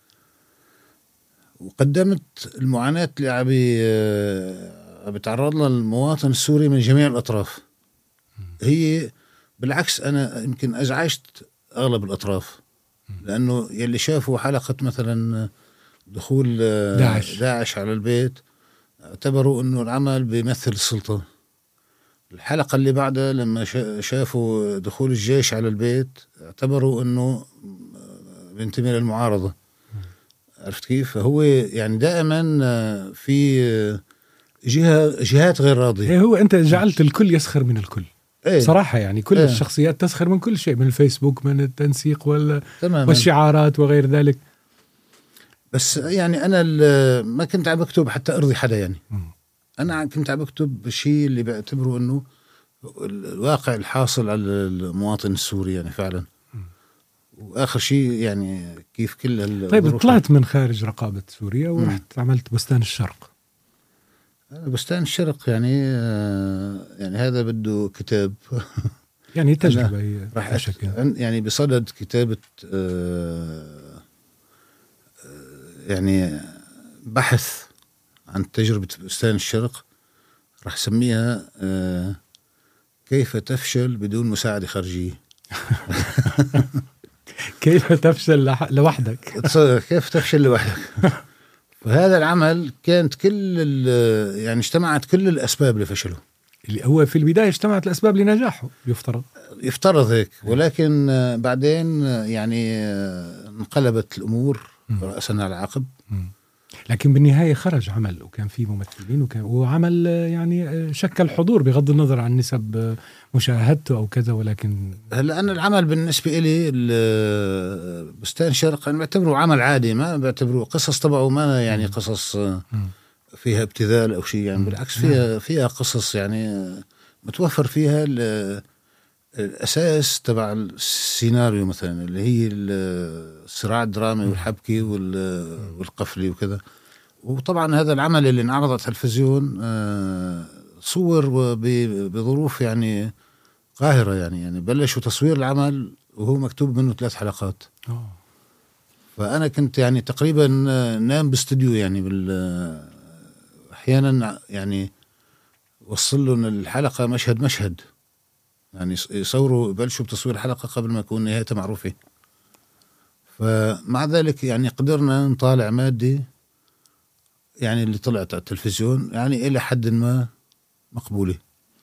وقدمت المعاناة اللي عم بتعرض لها المواطن السوري من جميع الأطراف. م. هي بالعكس أنا يمكن أزعجت أغلب الأطراف، لأنه يلي شافوا حلقة مثلا دخول
داعش,
داعش على البيت اعتبروا أنه العمل بيمثل السلطة. الحلقة اللي بعدها لما شافوا دخول الجيش على البيت اعتبروا أنه بينتمي للمعارضة. عرفت كيف؟ فهو يعني دائما في جهة جهات غير راضية.
هو أنت جعلت الكل يسخر من الكل.
إيه؟
صراحة يعني كل إيه؟ الشخصيات تسخر من كل شيء، من الفيسبوك، من التنسيق وال... والشعارات وغير ذلك.
بس يعني أنا ما كنت عم بكتب حتى أرضي حدا يعني. م. أنا كنت عم بكتب بالشيء اللي بعتبره أنه الواقع الحاصل على المواطن السوري يعني فعلا. م. وآخر شيء يعني كيف كل
طيب طلعت من خارج رقابة سوريا ورحت م. عملت بستان الشرق.
بستان الشرق يعني يعني هذا بده كتاب
يعني تجربة
راح يعني بصدد كتابة يعني بحث عن تجربة بستان الشرق، راح سميها كيف تفشل بدون مساعدة خارجية.
كيف تفشل لوحدك؟
كيف تفشل لوحدك. وهذا العمل كانت كل يعني اجتمعت كل الأسباب لفشله.
اللي هو في البداية اجتمعت الأسباب لنجاحه يفترض
يفترض هيك، ولكن بعدين يعني انقلبت الأمور رأسا على عقب.
لكن بالنهاية خرج عمل وكان فيه ممثلين وكان وعمل يعني شكل حضور بغض النظر عن نسب مشاهدته أو كذا. ولكن
هلا أنا العمل بالنسبة إلي بستان شرق أنا بعتبره عمل عادي، ما بعتبره قصص تبعه ما يعني قصص فيها ابتذال أو شيء يعني، بالعكس فيها فيها قصص يعني متوفر فيها الأساس تبع السيناريو مثلا اللي هي الصراع الدرامي والحبكي والقفلي وكذا. وطبعا هذا العمل اللي انعرض على التلفزيون صور بظروف يعني قاهرة يعني يعني بلشوا تصوير العمل وهو مكتوب منه ثلاث حلقات. أوه. فأنا كنت يعني تقريبا نام باستوديو يعني بال أحيانا يعني وصل له الحلقة مشهد مشهد يعني يصوروا بلشوا بتصوير الحلقة قبل ما يكون نهايتها معروفة. فمع ذلك يعني قدرنا نطالع مادة يعني اللي طلعت على التلفزيون يعني إلى حد ما مقبولة.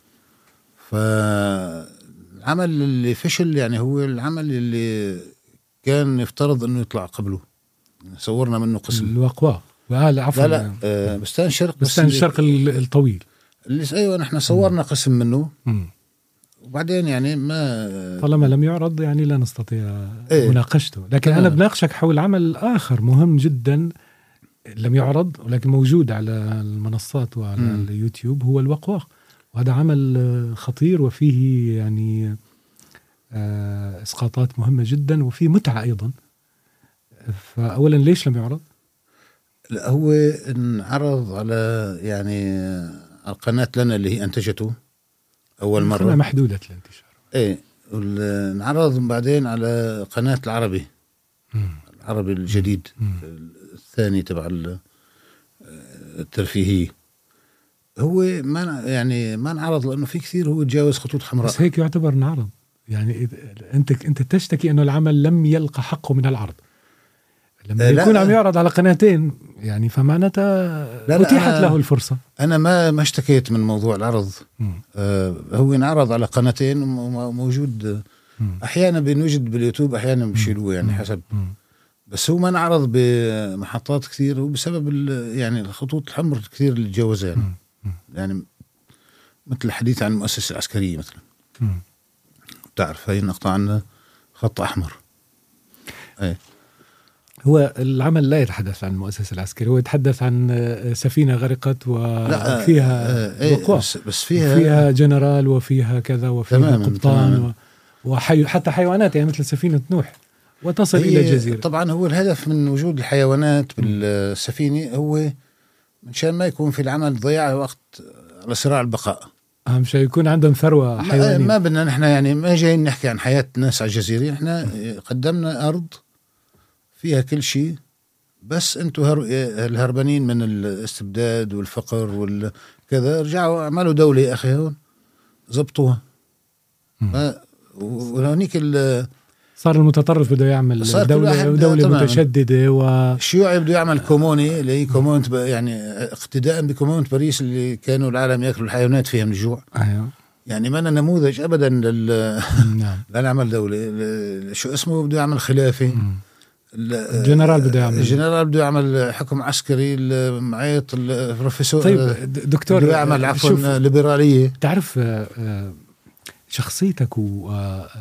فالعمل اللي فشل يعني هو العمل اللي كان يفترض أنه يطلع قبله، صورنا منه قسم
الوقواء. لا عفوا
لا لا آه بستان الشرق
بستان الشرق الطويل
اللي أيوة نحن صورنا م. قسم منه م. وبعدين يعني ما
طالما لم يعرض يعني لا نستطيع ايه؟ مناقشته. لكن أنا بناقشك حول عمل آخر مهم جدا لم يعرض ولكن موجود على المنصات وعلى م. اليوتيوب، هو الوقواق. وهذا عمل خطير وفيه يعني آه إسقاطات مهمة جدا وفي متعة أيضا. فأولا ليش لم يعرض؟
لا هو انعرض على يعني على القناة لنا اللي هي أنتجته أول مرة،
قناة محدودة الانتشار.
إيه، انعرض بعدين على قناة العربي
مم.
العربي الجديد
مم.
الثاني تبع الترفيهي. هو ما يعني ما انعرض لأنه في كثير هو تجاوز خطوط حمراء.
بس هيك يعتبر انعرض يعني. أنت أنت تشتكي إنه العمل لم يلقى حقه من العرض لما
آه
يكون
لا
عم يعرض على قناتين يعني، فمعناتها أتيحت له الفرصة.
أنا ما ما اشتكيت من موضوع العرض. آه هو انعرض على قناتين وموجود أحيانا بنوجد باليوتيوب أحيانا بيشيلوه يعني حسب. بس هو ما انعرض بمحطات كثير وبسبب يعني الخطوط الحمر كثير اللي تجاوزها يعني. يعني مثل الحديث عن المؤسسة العسكرية مثلا، تعرف هاي النقطة عنا خط أحمر. أي.
هو العمل لا يتحدث عن المؤسسة العسكرية، هو يتحدث عن سفينة غرقت وفيها وقوع،
بس, بس فيها
فيها جنرال وفيها كذا وفيها
تماماً
قبطان
تماماً.
وحي حتى حيوانات يعني مثل سفينة نوح وتصل إلى جزيرة.
طبعا هو الهدف من وجود الحيوانات بالسفينة هو منشان ما يكون في العمل ضياع وقت على صراع البقاء.
أهم شيء يكون عندهم ثروة حيوانية.
ما بدنا نحن يعني ما جايين نحكي عن حياة الناس على الجزيرة، نحن قدمنا أرض فيها كل شيء، بس أنتوا هر... الهربانين من الاستبداد والفقر والكذا رجعوا عملوا دولة يا أخي هون زبطوها. وهونيك ال
صار المتطرف بده يعمل دولة, دولة متشددة،
والشيوعي بده يعمل كوموني اللي هي كومونت يعني اقتداء بكومونت باريس اللي كانوا العالم يأكلوا الحيوانات فيها من الجوع.
أيوه.
يعني ما أنا نموذج أبدا لل
نعم.
لنعمل دولة. شو اسمه بده يعمل خلافة.
الجنرال بده يعمل
الجنرال بده يعمل حكم عسكري. المعيط البروفيسور
طيب دكتور
بده يعمل عفوا ليبرالية.
تعرف شخصيتك و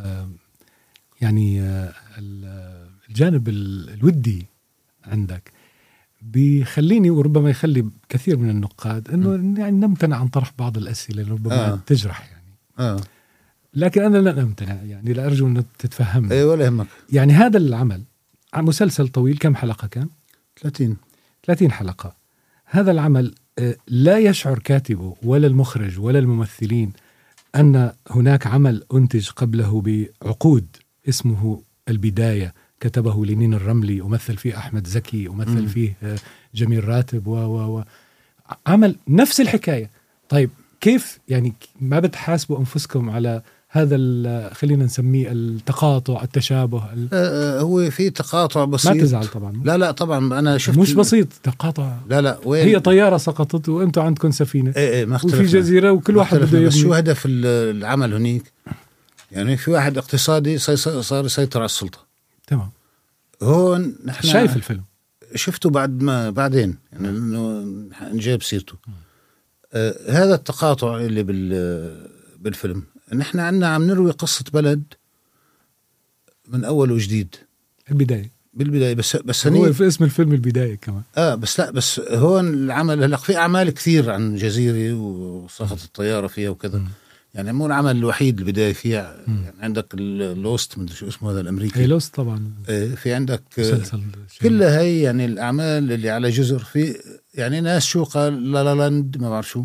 يعني الجانب الودي عندك بيخليني وربما يخلي كثير من النقاد انه يعني نمتنع عن طرح بعض الأسئلة ربما آه. تجرح يعني. آه. لكن انا لا امتنع يعني، لا ارجو ان تتفهمني.
اي ولا يهمك.
يعني هذا العمل عن مسلسل طويل، كم حلقة كان؟
ثلاثين
ثلاثين حلقة. هذا العمل لا يشعر كاتبه ولا المخرج ولا الممثلين أن هناك عمل أنتج قبله بعقود اسمه البداية، كتبه لينين الرملي ومثل فيه أحمد زكي ومثل م. فيه جميل راتب و و و عمل نفس الحكاية. طيب كيف يعني ما بتحاسبوا أنفسكم على هذا خلينا نسميه التقاطع التشابه؟
آه هو في تقاطع بسيط.
ما تزعل طبعا.
لا لا طبعا أنا شفت
مش بسيط تقاطع.
لا لا وين
هي طيارة سقطت وأنتوا عندكم سفينة
ايه ايه ما
وفي جزيرة وكل واحد بده يبني.
شو هدف العمل هنيك؟ يعني في واحد اقتصادي صار يسيطر على السلطة.
تمام.
هون نحن
شايف الفيلم
شفته بعد ما بعدين يعني إنه نجيب سيرته. آه هذا التقاطع اللي بال بالفيلم نحن عنا عم نروي قصة بلد من أول وجديد.
البداية
بالبداية بس بس
هو في اسم الفيلم البداية كمان.
آه بس لا بس هون العمل هلق في أعمال كثير عن جزيرة وسقط الطيارة فيها وكذا. م. يعني مو العمل الوحيد البداية فيها. يعني عندك اللوست من شو اسمه هذا الأمريكي.
هي لوست طبعا.
آه في عندك كلها هي يعني الأعمال اللي على جزر في يعني ناس شو قال لا لا لاند ما بعرف شو.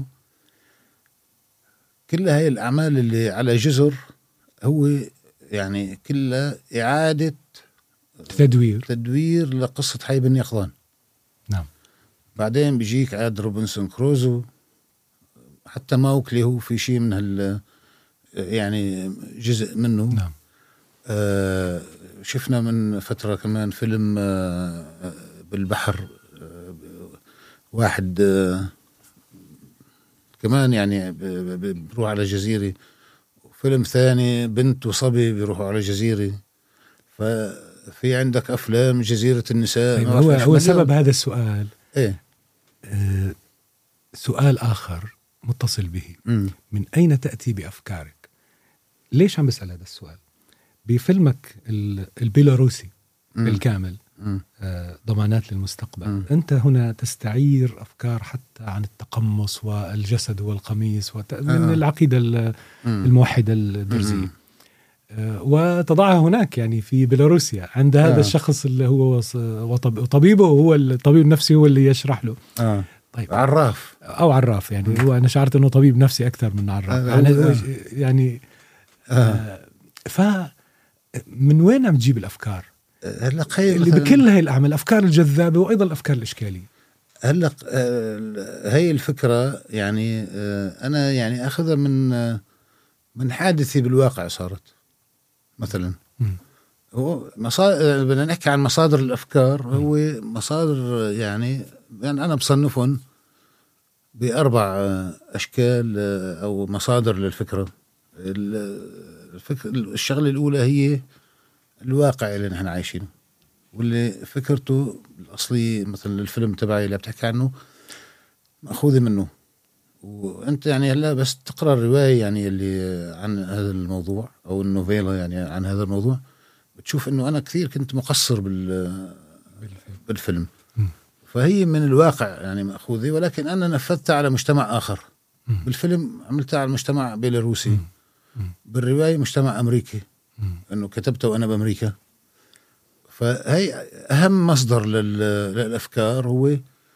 كلها هي الأعمال اللي على جزر هو يعني كلها إعادة
تدوير
تدوير لقصة حي بن يقظان.
نعم.
بعدين بيجيك عاد روبنسون كروزو، حتى موكلي هو في شيء من هال يعني جزء منه.
نعم.
آه شفنا من فترة كمان فيلم آه بالبحر آه واحد آه كمان يعني بيروح على جزيرة. فيلم ثاني بنت وصبي بيروحوا على جزيرة. ففي عندك أفلام جزيرة النساء.
طيب هو, هو سبب هذا السؤال
إيه؟
آه سؤال آخر متصل به. م. من أين تأتي بأفكارك؟ ليش عم بسأل هذا السؤال؟ بفيلمك البيلاروسي م. بالكامل آه ضمانات للمستقبل. م. أنت هنا تستعير أفكار حتى عن التقمص والجسد والقميص وت... من آه. العقيدة الموحدة الدرزية. وتضعها هناك يعني في بيلاروسيا عند هذا
آه.
الشخص اللي هو وطبيبه هو الطبيب النفسي هو اللي يشرح له.
آه.
طيب
عراف
أو عراف يعني هو أنا شعرت أنه طبيب نفسي أكثر من عراف
آه.
يعني,
آه.
يعني
آه.
آه. فمن وين عم تجيب الأفكار
هلا
اللي بكل هاي الأعمال الأفكار الجذابة وأيضا الأفكار الإشكالية؟
هلا آه هي الفكرة يعني آه أنا يعني أخذها من آه من حادثي بالواقع صارت مثلا.
م.
هو مصادر بدنا نحكي عن مصادر الأفكار. هو مصادر يعني يعني أنا بصنفهم بأربع أشكال أو مصادر للفكرة. الفكرة الشغلة الأولى هي الواقع اللي نحن عايشينه واللي فكرته الأصلية مثلا الفيلم تبعي اللي بتحكي عنه مأخوذة منه. وأنت يعني هلا بس تقرأ الرواية يعني اللي عن هذا الموضوع أو النوفيلا يعني عن هذا الموضوع بتشوف إنه أنا كثير كنت مقصر بال بالفيلم. فهي من الواقع يعني مأخوذة ولكن أنا نفذتها على مجتمع آخر. بالفيلم عملتها على مجتمع بيلاروسي. بالرواية مجتمع أمريكي إنه كتبته وأنا بأمريكا. فهي أهم مصدر للأفكار هو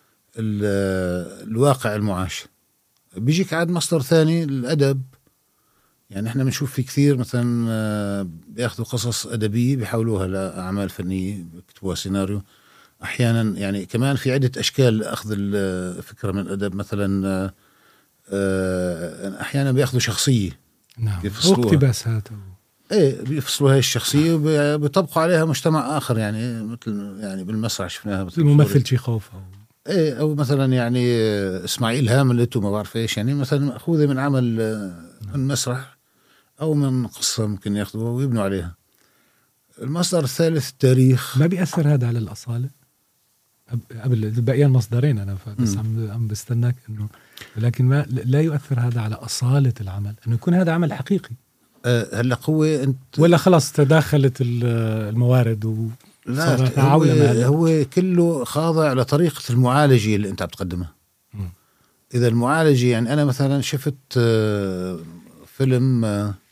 الواقع المعاش. بيجيك عاد مصدر ثاني الأدب. يعني إحنا بنشوف في كثير مثلا بياخذوا قصص أدبية بيحولوها لأعمال فنية بيكتبوها سيناريو. أحيانا يعني كمان في عدة أشكال أخذ الفكرة من الأدب. مثلا أحيانا بياخذوا شخصية
نعم واقتباسات
ايه بيفصلوا هاي الشخصية وبيطبقوا عليها مجتمع آخر. يعني مثل يعني بالمسرح شفناها مثل
الممثل تشيخوف أو
ايه او مثلا يعني اسماعيل هاملت وما بعرف ايش يعني مثلا مأخوذة من عمل من مسرح او من قصة ممكن ياخذوها ويبنوا عليها. المصدر الثالث التاريخ.
ما بيأثر هذا على الأصالة قبل بقيان مصدرين أنا بس عم عم بستناك إنه لكن ما لا يؤثر هذا على أصالة العمل إنه يكون هذا عمل حقيقي.
أه هلا قوة انت
ولا خلاص تداخلت الموارد و
لا هو, هو كله خاضع لطريقة المعالجة اللي انت بتقدمها. م. اذا المعالجة يعني انا مثلا شفت فيلم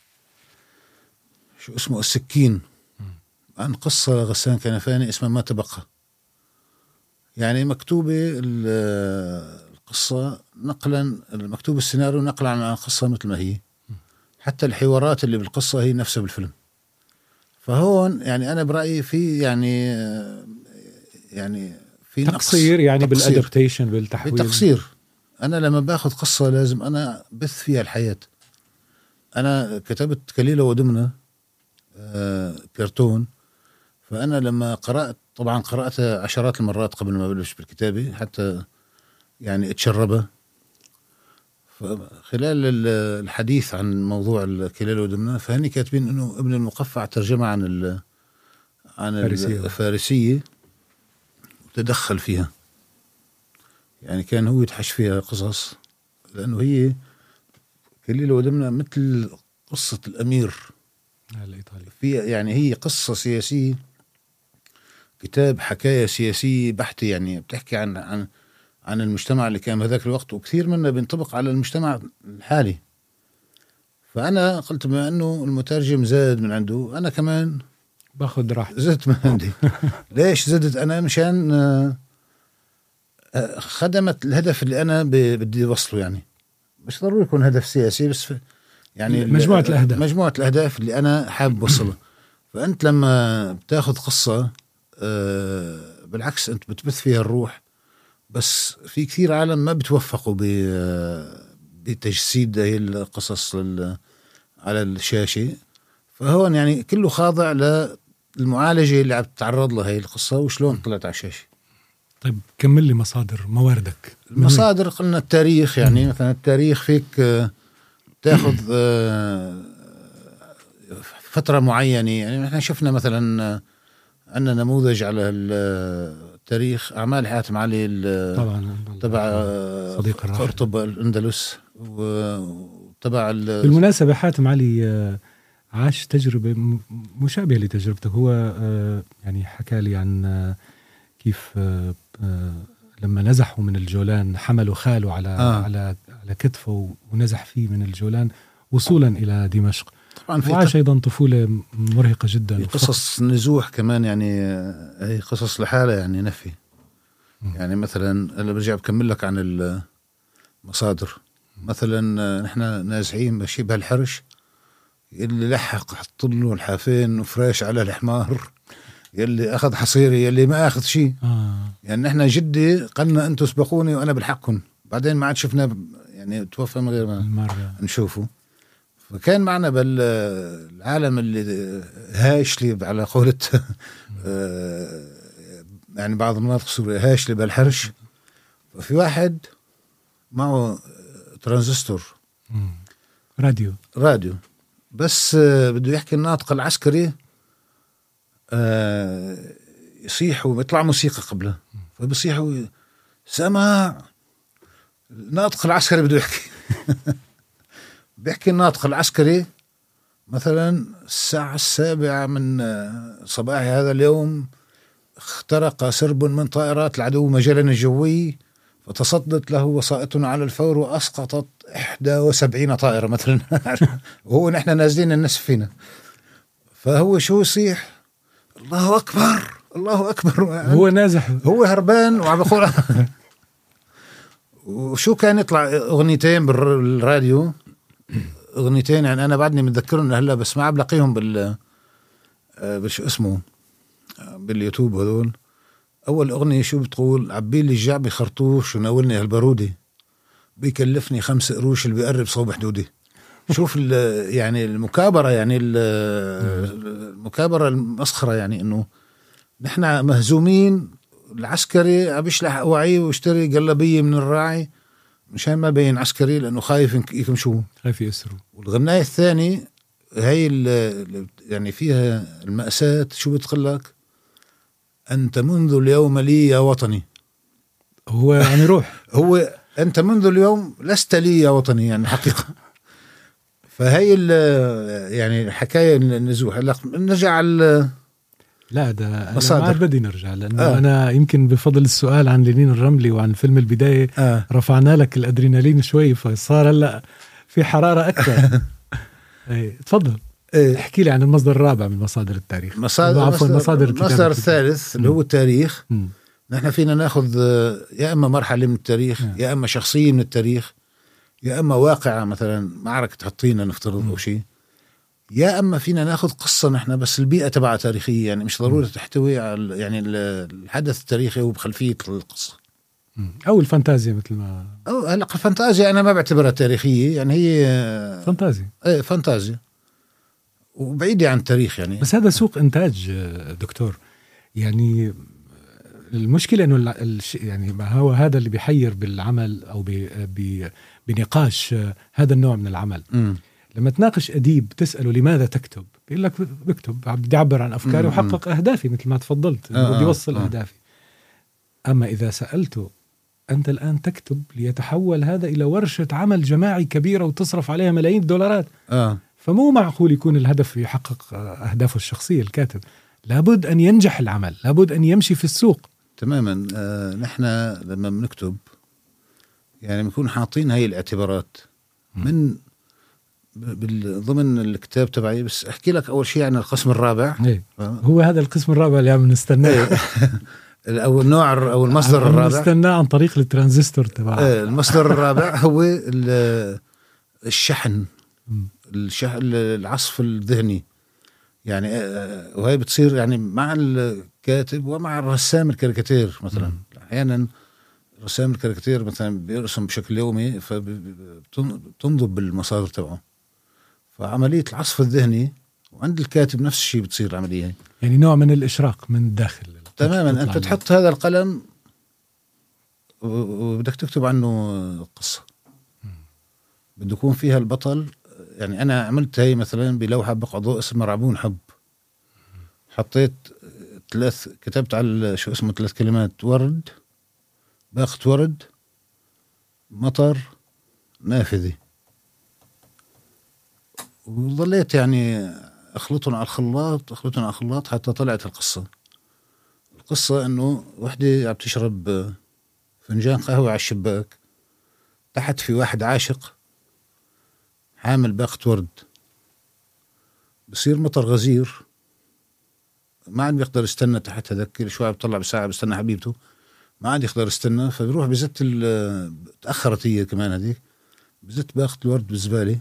شو اسمه السكين م. عن قصة غسان كنفاني اسمها ما تبقى. يعني مكتوبة القصة نقلا مكتوب السيناريو نقلا عن القصة مثل ما هي. حتى الحوارات اللي بالقصة هي نفسها بالفيلم. فهون يعني أنا برأيي في يعني يعني في
تقصير يعني بالأدابتيشن بالتحويل.
بالتقصير. أنا لما باخذ قصة لازم أنا بث فيها الحياة. أنا كتبت كليلة ودمنة آه كرتون. فأنا لما قرأت طبعا قرأتها عشرات المرات قبل ما أبلش بالكتابة حتى يعني اتشربها. فخلال الحديث عن موضوع الكليلة ودمنة فهني كاتبين إنه ابن المقفع ترجمة عن ال عن الفارسية وتدخل فيها. يعني كان هو يتحش فيها قصص لأنه هي كليلة ودمنة مثل قصة الأمير
الإيطالي.
في يعني هي قصة سياسية كتاب حكاية سياسية بحتة. يعني بتحكي عن عن عن المجتمع اللي كان بهذاك الوقت وكثير منه بينطبق على المجتمع الحالي. فأنا قلت بما أنه المترجم زاد من عنده أنا كمان
باخد راحتي
زدت من عندي. ليش زدت أنا؟ مشان خدمت الهدف اللي أنا بدي وصله. يعني مش ضروري يكون هدف سياسي بس يعني
مجموعة الأهداف
مجموعة الأهداف اللي أنا حابب وصلها. فأنت لما بتاخذ قصة بالعكس أنت بتبث فيها الروح. بس في كثير عالم ما بتوفقوا بتجسيد هاي القصص على الشاشة. فهون يعني كله خاضع للمعالجة اللي عم تتعرض لها هاي القصة وشلون طلعت على الشاشة.
طيب كمل لي مصادر مواردك.
المصادر قلنا التاريخ. يعني مثلا التاريخ فيك تاخذ فترة معينة. يعني احنا شفنا مثلا عندنا نموذج على التاريخ أعمال حاتم علي
طبعا
تبع
صديق
قرطبة الأندلس وتبع
بالمناسبة حاتم علي عاش تجربة مشابهة لتجربتك. هو يعني حكى لي عن كيف لما نزحوا من الجولان حملوا خاله على آه. على على كتفه ونزح فيه من الجولان وصولا إلى دمشق.
طبعا في
وعاش أيضا طفولة مرهقة جدا.
في قصص نزوح كمان يعني، هي قصص لحالة يعني نفي. يعني مثلا أنا برجع بكمل لك عن المصادر. مثلا نحن نازعين ماشي بهالحرش، يلي لحق حط له الحافين وفراش على الحمار، يلي أخذ حصيري، يلي ما أخذ شيء.
آه.
يعني نحن جدي قالنا أنتوا سبقوني وأنا بالحقكم، بعدين ما عاد شفنا يعني توفى من غير ما
المرة.
نشوفه. فكان معنا بالعالم اللي هاشلي على قولة يعني بعض المناطق السورية هاشلي بالحرش. ففي واحد معه ترانزستور
راديو
راديو بس بده يحكي الناطق العسكري، يصيح ويطلع موسيقى قبله، فبيصيحوا سمع الناطق العسكري بده يحكي. بيحكي الناطق العسكري مثلا الساعة السابعة من صباح هذا اليوم اخترق سرب من طائرات العدو مجالا الجوي، فتصدت له وسائطنا على الفور وأسقطت إحدى وسبعين طائرة مثلا. وهو نحن نازلين النسف فينا، فهو شو يصيح الله أكبر الله أكبر،
هو نازح،
هو هربان وعم يقول. وشو كان يطلع أغنيتين بالراديو، أغنيتين يعني أنا بعدني متذكرهم هلا بس ما عم بلاقيهم بال بش اسمه باليوتيوب هذول. أول أغنية شو بتقول؟ عبيلي الجعبي خرطوش وناولني هالبارودي، بيكلفني خمس قروش اللي بيقرب صوب حدودي. شوف يعني المكابرة، يعني المكابرة المسخرة، يعني إنه نحن مهزومين، العسكري عم يشلح أواعيه ويشتري قلبية من الراعي مشان ما بين عسكري لأنه خايف يكمشوه،
خايف يسروا.
والغناية الثاني هاي يعني فيها المأساة، شو بتقلك؟ أنت منذ اليوم لي يا وطني.
هو يعني يروح
هو أنت منذ اليوم لست لي يا وطني، يعني حقيقة. فهي يعني حكاية النزوح. هلا نرجع على
لا ده أنا
مصادر.
ما عاد بدي نرجع لأنه
آه.
أنا يمكن بفضل السؤال عن لينين الرملي وعن فيلم البداية
آه.
رفعنا لك الأدرينالين شوي، فصار هلا في حرارة أكثر. ايه تفضل.
إيه.
احكي لي عن المصدر الرابع من مصادر التاريخ.
مصادر
عفوا مصادر
المصدر الثالث اللي هو التاريخ.
م.
نحن فينا ناخذ يا إما مرحلة من التاريخ م. يا إما شخصية من التاريخ، يا إما واقعة مثلا معركة حطينا نفترض أو شيء، يا أما فينا ناخذ قصة نحن بس البيئة تبعها تاريخية، يعني مش ضروري تحتوي على يعني الحدث التاريخي وبخلفية القصة،
أو الفانتازيا مثل ما
أو هلا الفانتازيا أنا ما بعتبرها تاريخية، يعني هي
فانتازيا.
إيه فانتازيا وبعيدة عن التاريخ يعني.
بس هذا سوق إنتاج دكتور، يعني المشكلة إنه الش... يعني ما هو هذا اللي بيحير بالعمل أو ب... ب... بنقاش هذا النوع من العمل.
م.
لما تناقش أديب تسأله لماذا تكتب، بيقول لك بكتب بدي أعبر عن أفكاري وحقق أهدافي مثل ما تفضلت،
آه
بدي أوصل
آه.
أهدافي. أما إذا سألته أنت الآن تكتب ليتحول هذا إلى ورشة عمل جماعي كبيرة وتصرف عليها ملايين الدولارات،
آه.
فمو معقول يكون الهدف يحقق أهدافه الشخصية. الكاتب لابد أن ينجح العمل، لابد أن يمشي في السوق.
تماما. آه نحن لما بنكتب يعني بنكون حاطين هاي الاعتبارات من ضمن الكتاب تبعي. بس احكي لك اول شيء عن القسم الرابع.
إيه؟ آه. هو هذا القسم الرابع اللي عم نستناه.
او النوع او المصدر الرابع
نستناه عن طريق الترانزستور تبعه.
إيه المصدر الرابع هو الشحن الشحن العصف الذهني يعني. وهي بتصير يعني مع الكاتب ومع الرسام الكاريكاتير مثلا. احيانا رسام الكاريكاتير مثلا بيرسم بشكل يومي فبتنضب بالمصادر تبعه، فعملية العصف الذهني وعند الكاتب نفس الشيء بتصير العملية،
يعني نوع من الإشراق من الداخل
تماما. أنت تحط هذا القلم وبدك تكتب عنه قصة بده يكون فيها البطل. يعني أنا عملت هاي مثلا بلوحة بقع ضوء اسمها رعبون حب، حطيت ثلاث كتبت على شو اسمه ثلاث كلمات: ورد، باقة ورد، مطر، نافذة. وظليت يعني أخلطهم على الخلاط أخلطهم على الخلاط حتى طلعت القصة. القصة إنه وحدة عم تشرب فنجان قهوة على الشباك، تحت في واحد عاشق حامل باقة ورد، بصير مطر غزير، ما عاد بيقدر يستنى تحت هذاك، كل شوي بيطلع بساعة بيستنى حبيبته، ما عاد يقدر يستنى، فبيروح بزت تأخرت هي كمان هذيك، بزت باخت الورد بالزبالة،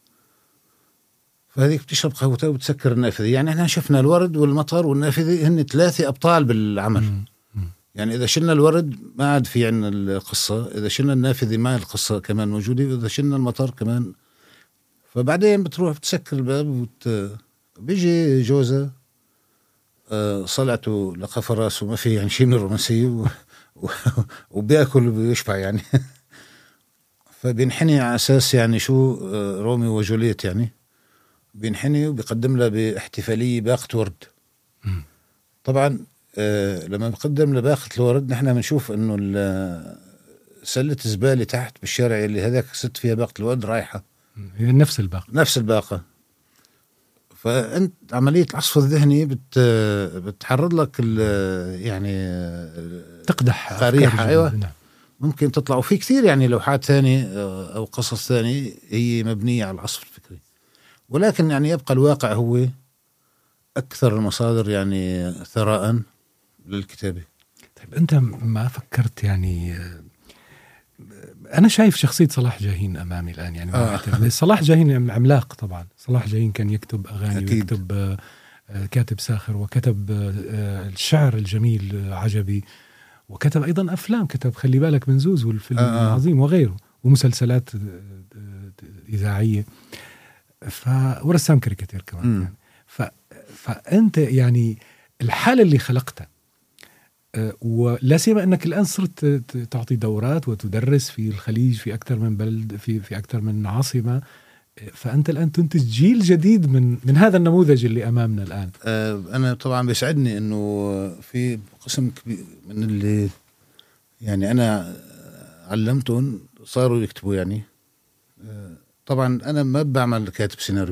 فهذيك بتشرب قهوتها وبتسكر النافذة. يعني احنا شفنا الورد والمطر والنافذة هن ثلاثة أبطال بالعمل. م- م- يعني إذا شلنا الورد ما عاد في عنا القصة، إذا شلنا النافذة ما القصة كمان موجودة، وإذا شلنا المطر كمان. فبعدين بتروح بتسكر الباب وت... بيجي جوزة آه صلعته لقى راسه ما في يعني شيء من الرومانسية و... و... وبياكل وبيشبع يعني. فبينحني على أساس يعني شو آه رومي وجوليت، يعني بينحني وبيقدم له باحتفالية باقة ورد. م. طبعا آه لما بقدم له باقة الورد نحن بنشوف إنه سلة زبالة تحت بالشارع اللي هذاك ست فيها باقة الورد رايحة،
هي نفس الباقة
نفس الباقة. فأنت عملية العصف الذهني بت بتحرض لك يعني
تقدح
قريحة. أيوة نعم. ممكن تطلع. وفي كثير يعني لوحات ثانية أو قصص ثانية هي مبنية على العصف الفكري، ولكن يعني يبقى الواقع هو أكثر المصادر يعني ثراء للكتابة.
طيب أنت ما فكرت يعني، أنا شايف شخصية صلاح جاهين أمامي الآن يعني آه. صلاح جاهين عملاق طبعا. صلاح جاهين كان يكتب أغاني أكيد. ويكتب كاتب ساخر، وكتب الشعر الجميل عجبي، وكتب أيضا أفلام، كتب خلي بالك من زوز والفيلم آه. العظيم وغيره، ومسلسلات إذاعية، ف... ورسام كاريكاتير كمان يعني. ف... فأنت يعني الحالة اللي خلقتها، ولا سيما أنك الآن صرت تعطي دورات وتدرس في الخليج في أكثر من بلد، في في أكثر من عاصمة، فأنت الآن تنتج جيل جديد من من هذا النموذج اللي أمامنا الآن.
أنا طبعا بيسعدني إنه في قسم كبير من اللي يعني أنا علمتهم صاروا يكتبوا. يعني طبعا أنا ما بعمل كاتب سيناريو،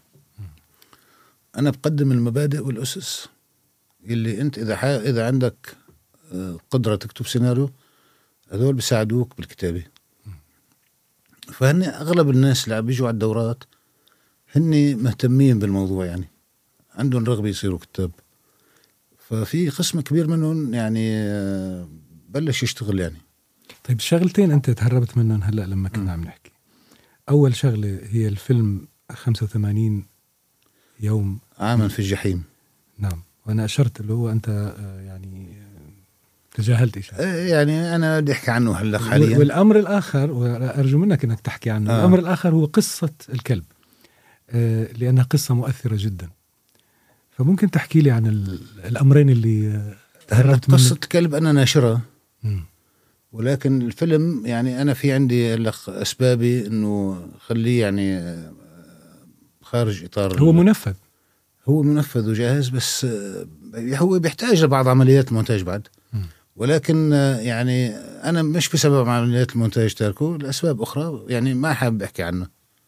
أنا بقدم المبادئ والأسس اللي أنت إذا ح... إذا عندك قدرة تكتب سيناريو هذول بيساعدوك بالكتابة. فهن أغلب الناس اللي بيجوا على الدورات هن مهتمين بالموضوع، يعني عندهم رغبة يصيروا كتاب. ففي قسم كبير منهم يعني بلش يشتغل يعني.
طيب شغلتين أنت تهربت منهم هلأ لما كنا عم نحكي. أول شغلة هي الفيلم خمسة وثمانين يوم
عاما في الجحيم.
نعم، وأنا أشرت اللي هو أنت يعني تجاهلت إشارة.
يعني أنا بدي أحكي عنه هلا حاليا.
والأمر الآخر وأرجو منك أنك تحكي عنه آه. الأمر الآخر هو قصة الكلب، آه لأنها قصة مؤثرة جدا. فممكن تحكي لي عن الأمرين اللي
تهربت منه. قصة الكلب أنا ناشرة، ولكن الفيلم يعني أنا في عندي أسبابي إنه خليه يعني خارج إطار.
هو منفذ
هو منفذ وجاهز، بس هو بيحتاج لبعض عمليات المونتاج بعد. م. ولكن يعني أنا مش بسبب عمليات المونتاج تاركه، لأسباب أخرى يعني ما حابب أحكي عنه.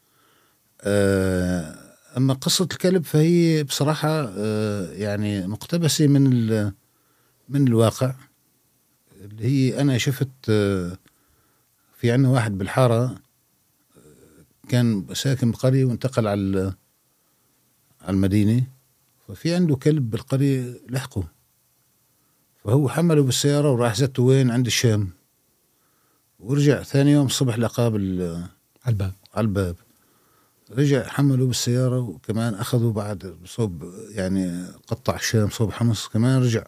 أما قصة الكلب فهي بصراحة يعني مقتبسة من من الواقع، اللي هي أنا شفت في عنا واحد بالحارة كان ساكن بقرية وانتقل على على المدينة، ففي عنده كلب بالقرية لحقه، فهو حمله بالسيارة وراح زته وين عند الشام، ورجع ثاني يوم الصبح لقاه بال
على الباب
على الباب رجع حمله بالسيارة، وكمان أخذوا بعد صوب يعني قطع الشام صوب حمص كمان رجع.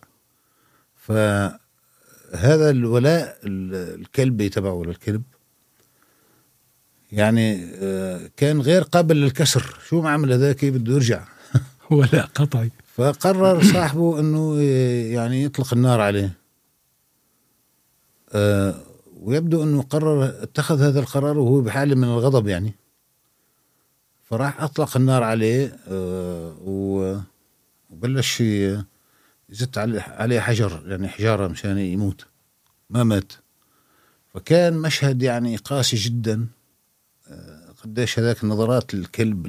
فهذا الولاء الكلبي تبعه للكلب يعني كان غير قابل للكسر. شو ما عمل هذاك بده يرجع
ولا قطعي.
فقرر صاحبه انه يعني يطلق النار عليه، أه ويبدو انه قرر اتخذ هذا القرار وهو بحالة من الغضب يعني، فراح اطلق النار عليه أه وبلش يزت عليه حجر يعني حجارة مشان يموت، ما مات. فكان مشهد يعني قاسي جدا. أه قديش هذاك النظرات الكلب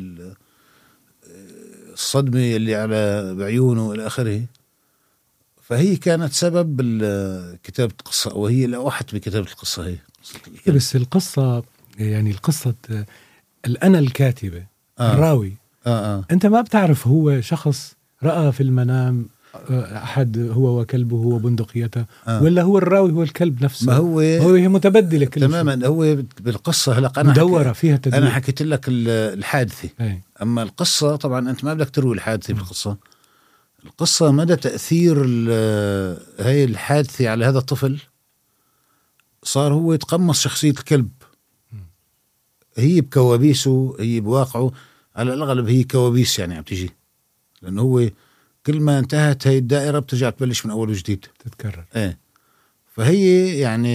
الصدمة اللي على بعيونه إلى آخره. فهي كانت سبب كتابة القصة، وهي لوحت بكتابة القصة هي.
بس القصة يعني القصة الأنا الكاتبة آه. الراوي
آه آه.
أنت ما بتعرف هو شخص رأى في المنام أحد هو وكلبه هو بندقيته آه. ولا هو الراوي هو الكلب نفسه.
ما هو
هو هي متبدلة كل
تماما شيء. هو بالقصة هلأ أنا
مدورة فيها تدوير.
أنا حكيت لك الحادثة
أي.
أما القصة طبعا أنت ما بدك تروي الحادثة بالقصة. القصة مدى تأثير هاي الحادثة على هذا الطفل. صار هو يتقمص شخصية الكلب. هي بكوابيسه هي بواقعه على الأغلب هي كوابيس يعني عم تيجي لأنه هو كل ما انتهت هاي الدائرة بترجع تبلش من أول وجديد
تتكرر.
ايه فهي يعني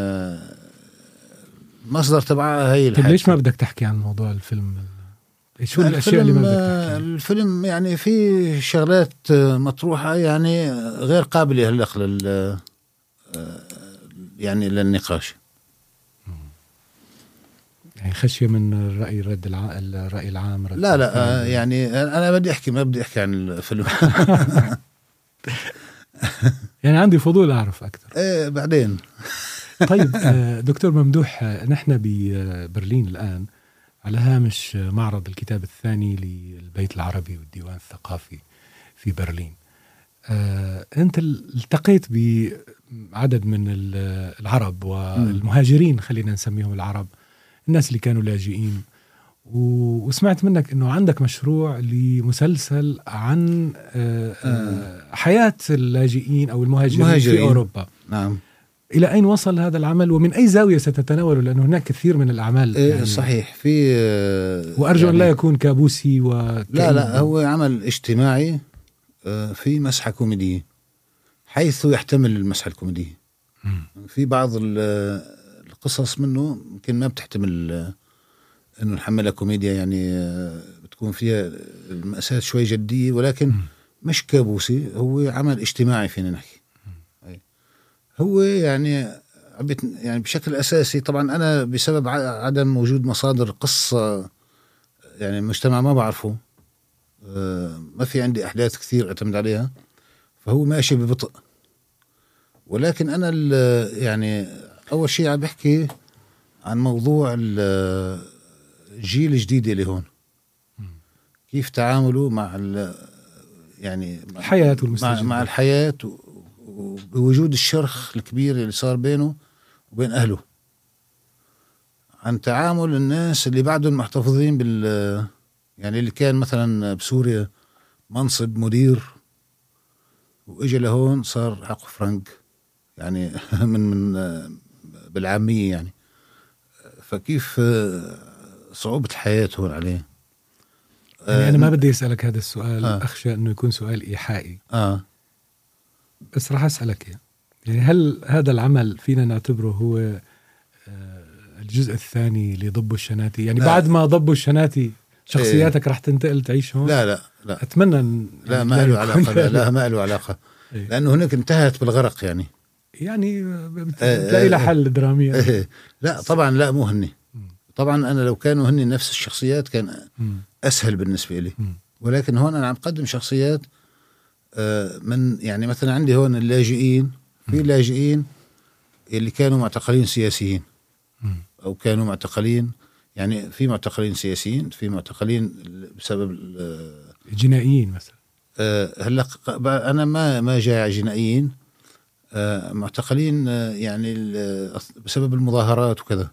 مصدر تبعها هي الحادثة.
طيب ليش ما بدك تحكي عن موضوع الفيلم؟ شو الأشياء اللي ما بدك تحكي؟
الفيلم يعني في شغلات مطروحة يعني غير قابلة هلأ لل يعني للنقاش.
يعني خشية من الرأي رد الع... الرأي العام رد
لا لا آه يعني أنا بدي أحكي ما بدي أحكي عن الفيلم.
يعني عندي فضول أعرف أكثر.
إيه بعدين.
طيب دكتور ممدوح نحن ببرلين الآن على هامش معرض الكتاب الثاني للبيت العربي والديوان الثقافي في برلين. أنت التقيت بعدد من العرب والمهاجرين خلينا نسميهم العرب الناس اللي كانوا لاجئين وسمعت منك أنه عندك مشروع لمسلسل عن حياة اللاجئين أو المهاجرين مهاجرين. في أوروبا.
نعم.
إلى أين وصل هذا العمل ومن أي زاوية ستتناوله لأنه هناك كثير من الأعمال
إيه
يعني
صحيح في
وأرجو يعني أن لا يكون كابوسي و
لا لا هو عمل اجتماعي في مسحة كوميدية حيث يحتمل المسحة الكوميدية. في بعض القصص منه يمكن ما بتحتمل إنه نحملها كوميديا يعني بتكون فيها المأساة شوي جدية ولكن م. مش كابوسي. هو عمل اجتماعي فينا نحكي. هو يعني يعني بشكل أساسي طبعا أنا بسبب عدم وجود مصادر قصة يعني المجتمع ما بعرفه ما في عندي أحداث كثير أعتمد عليها فهو ماشي ببطء. ولكن أنا يعني أول شيء عم بحكي عن موضوع الجيل الجديد اللي هون كيف تعاملوا مع يعني
الحياة
مع, مع الحياة وبوجود الشرخ الكبير اللي صار بينه وبين أهله. عن تعامل الناس اللي بعدهم محتفظين بال يعني اللي كان مثلا بسوريا منصب مدير وإجا لهون صار حقه فرنك يعني من من بالعامية يعني. فكيف صعوبة الحياة هون عليه.
يعني أنا ما بدي أسألك هذا السؤال آه. أخشى أنه يكون سؤال إيحائي
آه.
بس راح أسألك يعني. يعني هل هذا العمل فينا نعتبره هو الجزء الثاني لضب الشناتي يعني لا. بعد ما ضبوا الشناتي شخصياتك إيه. راح تنتقل تعيش هون؟
لا لا لا
أتمنى أن
لا ما له علاقة لا, لا ما له علاقة إيه. لأنه هناك انتهت بالغرق يعني يعني
بتلاقي لها حل درامي
إيه. لا طبعا لا مو هني طبعا أنا لو كانوا هني نفس الشخصيات كان أسهل بالنسبة لي. ولكن هون أنا عم قدم شخصيات من يعني مثلا عندي هون اللاجئين في لاجئين اللي كانوا معتقلين سياسيين أو كانوا معتقلين يعني في معتقلين سياسيين في معتقلين بسبب
جنائيين مثلا.
هلا أنا ما ما جاي جنائيين معتقلين يعني بسبب المظاهرات وكذا.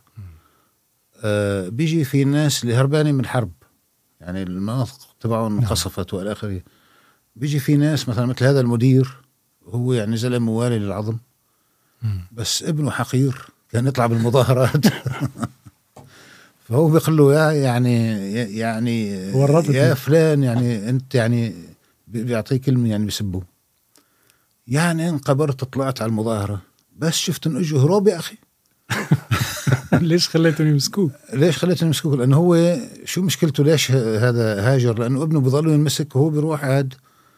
بيجي في ناس اللي هربانين من الحرب يعني المناطق تبعهم انقصفت والى اخره. بيجي في ناس مثلا مثل هذا المدير هو يعني زلمه موالي للعظم بس ابنه حقير كان يطلع بالمظاهرات. فهو بيقول له يا يعني يعني يا فلان يعني انت يعني بيعطيه كلمه يعني بيسبه يعني انقبرت طلعت على المظاهره بس شفت انه اجوا هروب يا اخي.
ليش خليتهم يمسكوه؟
ليش خليتهم يمسكوه؟ لأنه هو شو مشكلته ليش هذا هاجر؟ لأنه ابنه بيضلوا يمسك وهو بيروح عاد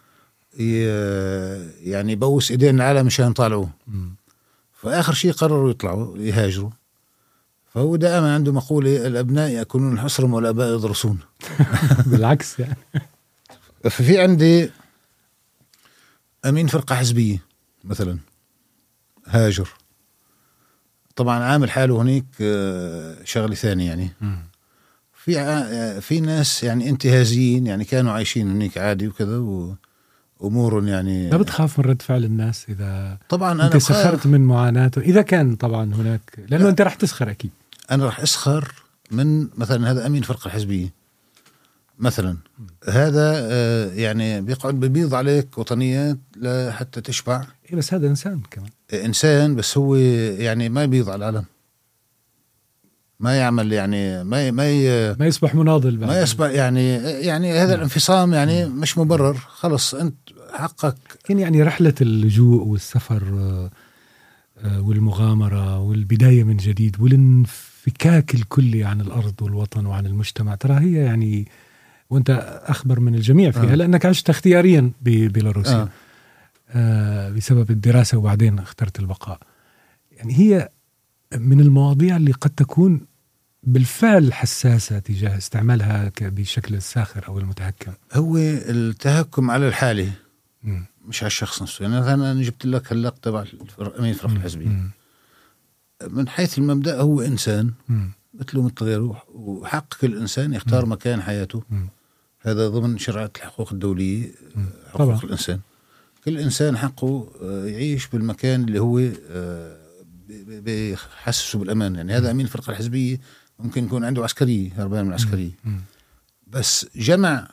يعني يبوس إيدين العالم مشان طالعوه. فآخر شيء قرروا يطلعوا يهاجروا. فهو دائما عنده مقولة الأبناء يأكلون الحصرم والآباء يدرسون.
بالعكس يعني.
ففي عندي أمين فرقة حزبية مثلا هاجر طبعا عامل حاله هناك شغلة ثانية يعني. م. في ع- في ناس يعني انتهازيين، يعني كانوا عايشين هناك عادي وكذا، وامور يعني.
لا بتخاف من رد فعل الناس اذا
طبعا انا
انت سخرت
بخاف.
من معاناته، اذا كان طبعا هناك، لانه
لا.
انت رح تسخر اكيد.
انا راح اسخر من مثلا هذا امين فرقه الحزبيه مثلا، هذا آه، يعني بيقعد ببيض عليك وطنيات لحتى تشبع.
إيه بس هذا انسان كمان.
انسان، بس هو يعني ما يبيض على العلم، ما يعمل يعني ما ما ي-
ما يصبح مناضل بعد.
ما يصبح يعني يعني هذا الانفصام يعني مش مبرر. خلص انت حقك.
كان يعني رحلة اللجوء والسفر آه، آه، والمغامرة والبداية من جديد والانفكاك الكلي عن الأرض والوطن وعن المجتمع، ترى هي يعني، وانت أخبر من الجميع فيها،
آه.
لأنك عشت اختياريا ببيلاروسيا
آه.
آه، بسبب الدراسة وبعدين اخترت البقاء. يعني هي من المواضيع اللي قد تكون بالفعل حساسة تجاه استعمالها ك- بشكل الساخر أو المتهكم.
هو التهكم على الحالة
مم.
مش على الشخص نفسه. يعني مثلا أنا جبت لك هاللق تبع الفرق- أمين فرقة الحزبية،
مم.
من حيث المبدأ هو إنسان
مم.
مثله مثل غيره، وحق كل إنسان يختار
مم.
مكان حياته.
مم.
هذا ضمن شرعة الحقوق الدولية،
مم.
حقوق
طبعا.
الإنسان. كل إنسان حقه آه، يعيش بالمكان اللي هو آه، بي- بيحسسه بالأمان. يعني هذا أمين الفرقة الحزبية ممكن يكون عنده عسكرية، هربان من العسكرية،
مم.
بس جمع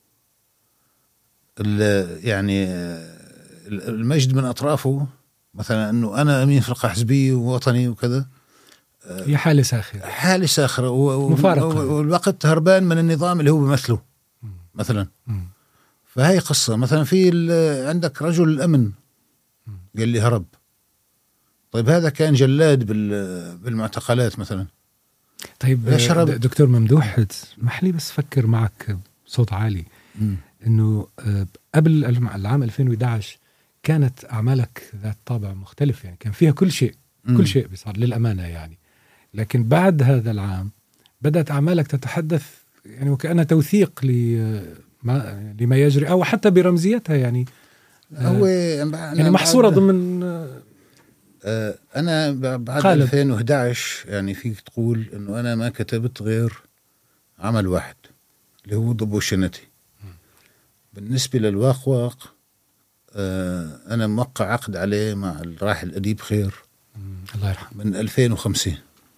ال- يعني آه، المجد من أطرافه، مثلا أنه أنا أمين فرقة حزبية ووطني وكذا،
هي حالة ساخرة،
حالة ساخرة و- و-
مفارقة.
والوقت هربان من النظام اللي هو بيمثله
مم.
مثلا.
مم.
فهي قصة. مثلا في ال- عندك رجل الأمن قال لي هرب. طيب هذا كان جلاد بال- بالمعتقلات مثلا.
طيب
ليش هرب؟
د- دكتور ممدوح، اسمح لي بس فكر معك بصوت عالي
مم.
انه آه، قبل الم- العام ألفين وإحدى عشر كانت اعمالك ذات طابع مختلف، يعني كان فيها كل شيء،
مم.
كل شيء بصار للامانه يعني. لكن بعد هذا العام بدات اعمالك تتحدث يعني وكانها توثيق لما لما يجري، او حتى برمزيتها يعني.
هو
يعني محصوره ضمن آه،
آه، أنا ب- بعد
خالد.
ألفين وإحدى عشر يعني فيك تقول إنه أنا ما كتبت غير عمل واحد اللي هو ضب الشنتي. بالنسبة للواقواق آه، أنا موقع عقد عليه مع الراحل أديب خير
مم، الله يرحمه.
من ألفين وخمسة،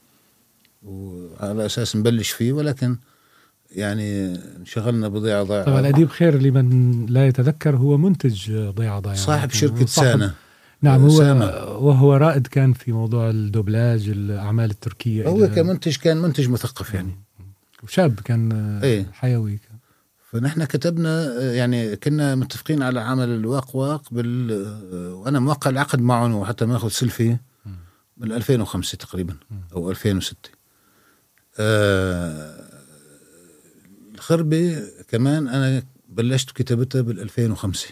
وعلى أساس نبلش فيه، ولكن يعني انشغلنا بضيعة ضائعة.
طبعا الأديب خير لمن لا يتذكر هو منتج ضيعة ضيعة،
صاحب شركة
صاحب-
سانا.
نعم، هو
ساما.
وهو رائد كان في موضوع الدوبلاج، الأعمال التركية.
هو
إلى-
كمنتج كان منتج مثقف يعني.
وشاب كان
إيه.
حيوي كان.
فنحن كتبنا يعني كنا متفقين على عمل الواقواق بال وأنا موقع العقد معهم وحتى ماخذ سيلفي من ألفين وخمسة تقريبا أو ألفين وستة. آه الخربة كمان أنا بلشت كتابتها بال ألفين وخمسة.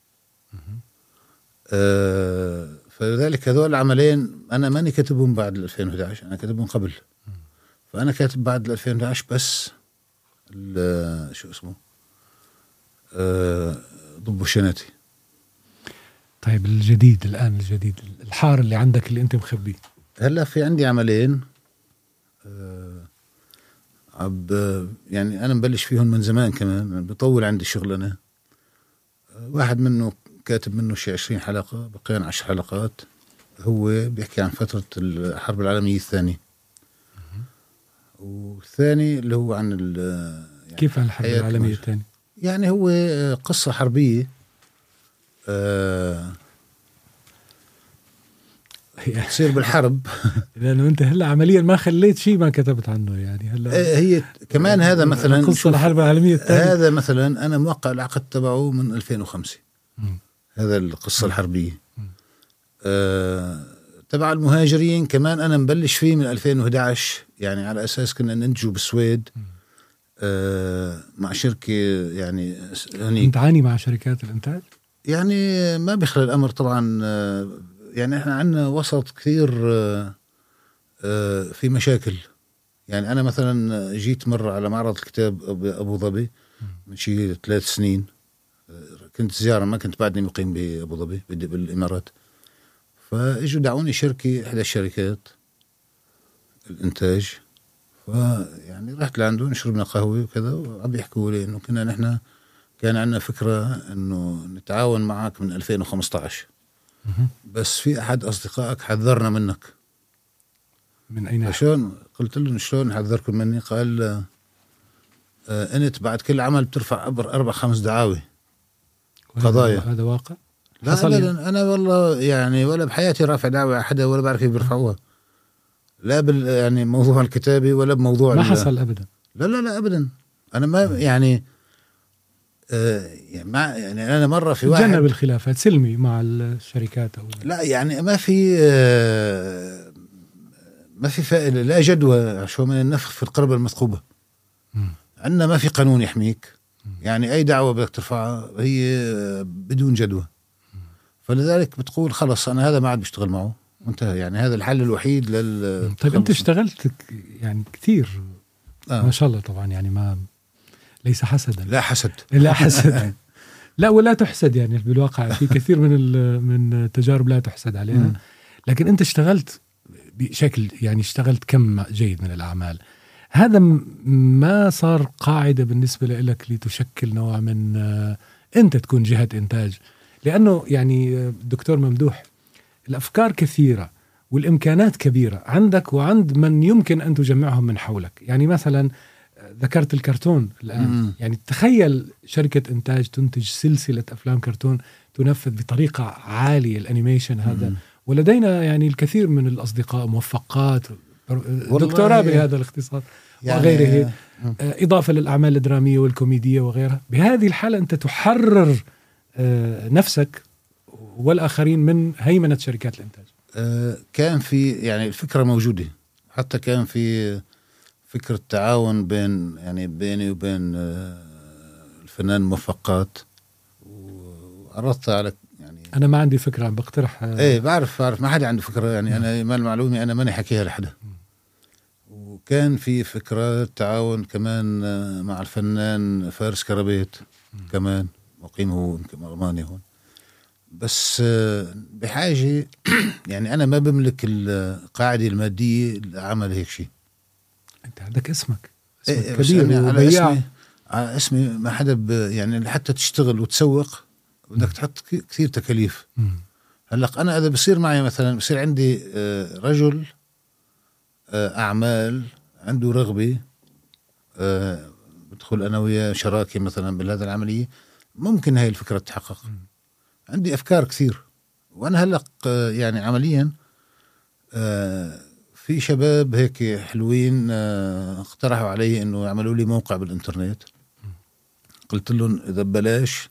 آه فلذلك هذول العملين أنا ماني كاتبهم بعد ألفين وإحدى عشر، أنا كاتبهم قبل. فأنا كاتب بعد ألفين وإحدى عشر بس شو اسمه آه ضب الشناتي.
طيب الجديد الآن، الجديد الحار اللي عندك اللي أنت مخبيه.
هلا في عندي عملين آه عب يعني أنا مبلش فيهم من زمان، كمان بطول عندي شغل أنا. آه واحد منه كاتب منه شي عشرين حلقة، بقيان عشر حلقات. هو بيحكي عن فترة الحرب العالمية الثانية. والثاني اللي هو عن
يعني كيف عن الحرب العالمية الثانية؟
يعني هو قصة حربية آه تصير بالحرب.
لأنه أنت هلا عمليا ما خليت شيء ما كتبت عنه يعني. هلا
هي كمان هذا مثلا
قصة الحرب العالمية الثانية،
هذا مثلا أنا موقع العقد تبعه من ألفين وخمسة.
م.
هذا القصة الحربية آه تبع المهاجرين كمان أنا مبلش فيه من ألفين وإحدى عشر، يعني على أساس كنا ننتجه بالسويد آه مع شركة يعني هنيك.
تعاني مع شركات الإنتاج؟
يعني ما بيخلى الأمر طبعا. آه يعني احنا عندنا وسط كثير آه آه في مشاكل. يعني أنا مثلا جيت مرة على معرض الكتاب أبو ظبي من شي ثلاث سنين، كنت زيارة، ما كنت بعدني مقيم بأبو ظبي بالإمارات. فإجوا دعوني شركة، إحدى الشركات الإنتاج، فيعني رحت لعنده شربنا قهوة وكذا، وعم بيحكوا لي إنه كنا نحن كان عندنا فكرة إنه نتعاون معك من ألفين وخمسة عشر، بس في أحد أصدقائك حذرنا منك.
من أين؟
شلون؟ قلت له شلون حذركم مني؟ قال آه أنت بعد كل عمل بترفع أبر أربع خمس دعاوي قضايا.
هذا واقع؟
لا أبدا، أنا والله يعني ولا بحياتي رافع دعوة أحد ولا بعرف كيف بيرفعوها، لا بال يعني موضوع الكتابة ولا بموضوع
ما حصل أبدا.
لا لا لا أبدا. أنا ما يعني آه يعني, ما يعني أنا مرة في واحد
جنب الخلافات سلمي مع الشركات أو
لا يعني ما في آه ما في فائدة، لا جدوى شو من النفخ في القربة المثقوبة. عندنا ما في قانون يحميك، يعني أي دعوة بدك ترفعها هي بدون جدوى، فلذلك بتقول خلص أنا هذا ما عاد بشتغل معه وانتهى. يعني هذا الحل الوحيد لل.
طيب أنت اشتغلت يعني كثير آه. ما شاء الله طبعا، يعني ما ليس حسدا،
لا حسد
لا حسد لا ولا تحسد، يعني بالواقع في كثير من من التجارب لا تحسد عليها، لكن أنت اشتغلت بشكل يعني اشتغلت كم جيد من الأعمال. هذا ما صار قاعدة بالنسبة لك لتشكل نوع من أنت تكون جهة إنتاج؟ لأنه يعني الدكتور ممدوح الأفكار كثيرة والإمكانات كبيرة عندك وعند من يمكن أن تجمعهم من حولك. يعني مثلا ذكرت الكرتون الآن، مم. يعني تخيل شركة إنتاج تنتج سلسلة أفلام كرتون تنفذ بطريقة عالية الأنيميشن هذا، مم. ولدينا يعني الكثير من الأصدقاء موفقات دكتوراه بهذا الاختصاص يعني وغيره، مم. إضافة للأعمال الدرامية والكوميدية وغيرها. بهذه الحالة أنت تحرر نفسك والآخرين من هيمنة شركات الإنتاج.
كان في يعني الفكرة موجودة، حتى كان في فكرة تعاون بين يعني بيني وبين الفنان موفقات، وعرضتها على يعني
أنا ما عندي فكرة، بقترح.
إيه بعرف بعرف ما حدا عنده فكرة يعني. م. أنا ما المعلومة أنا ماني حكيها لحدا. وكان في فكرة تعاون كمان مع الفنان فارس كربيت، م. كمان مقيم هو يمكن ألمانيا هون، بس بحاجة يعني أنا ما بملك القاعدة المادية لعمل هيك شيء.
أنت عندك اسمك, اسمك
إيه
كبير
على اسمي, على اسمي ما حدا يعني حتى تشتغل وتسوق بدك تحط كثير تكاليف. هلأ أنا إذا بصير معي مثلا بصير عندي رجل أعمال عنده رغبة بدخل أنا وياه شراكة مثلا بهذا العملية، ممكن هاي الفكرة تتحقق. م. عندي أفكار كثير، وأنا هلأ يعني عمليا في شباب هيك حلوين اقترحوا علي إنه يعملوا لي موقع بالإنترنت. قلت لهم إذا ببلاش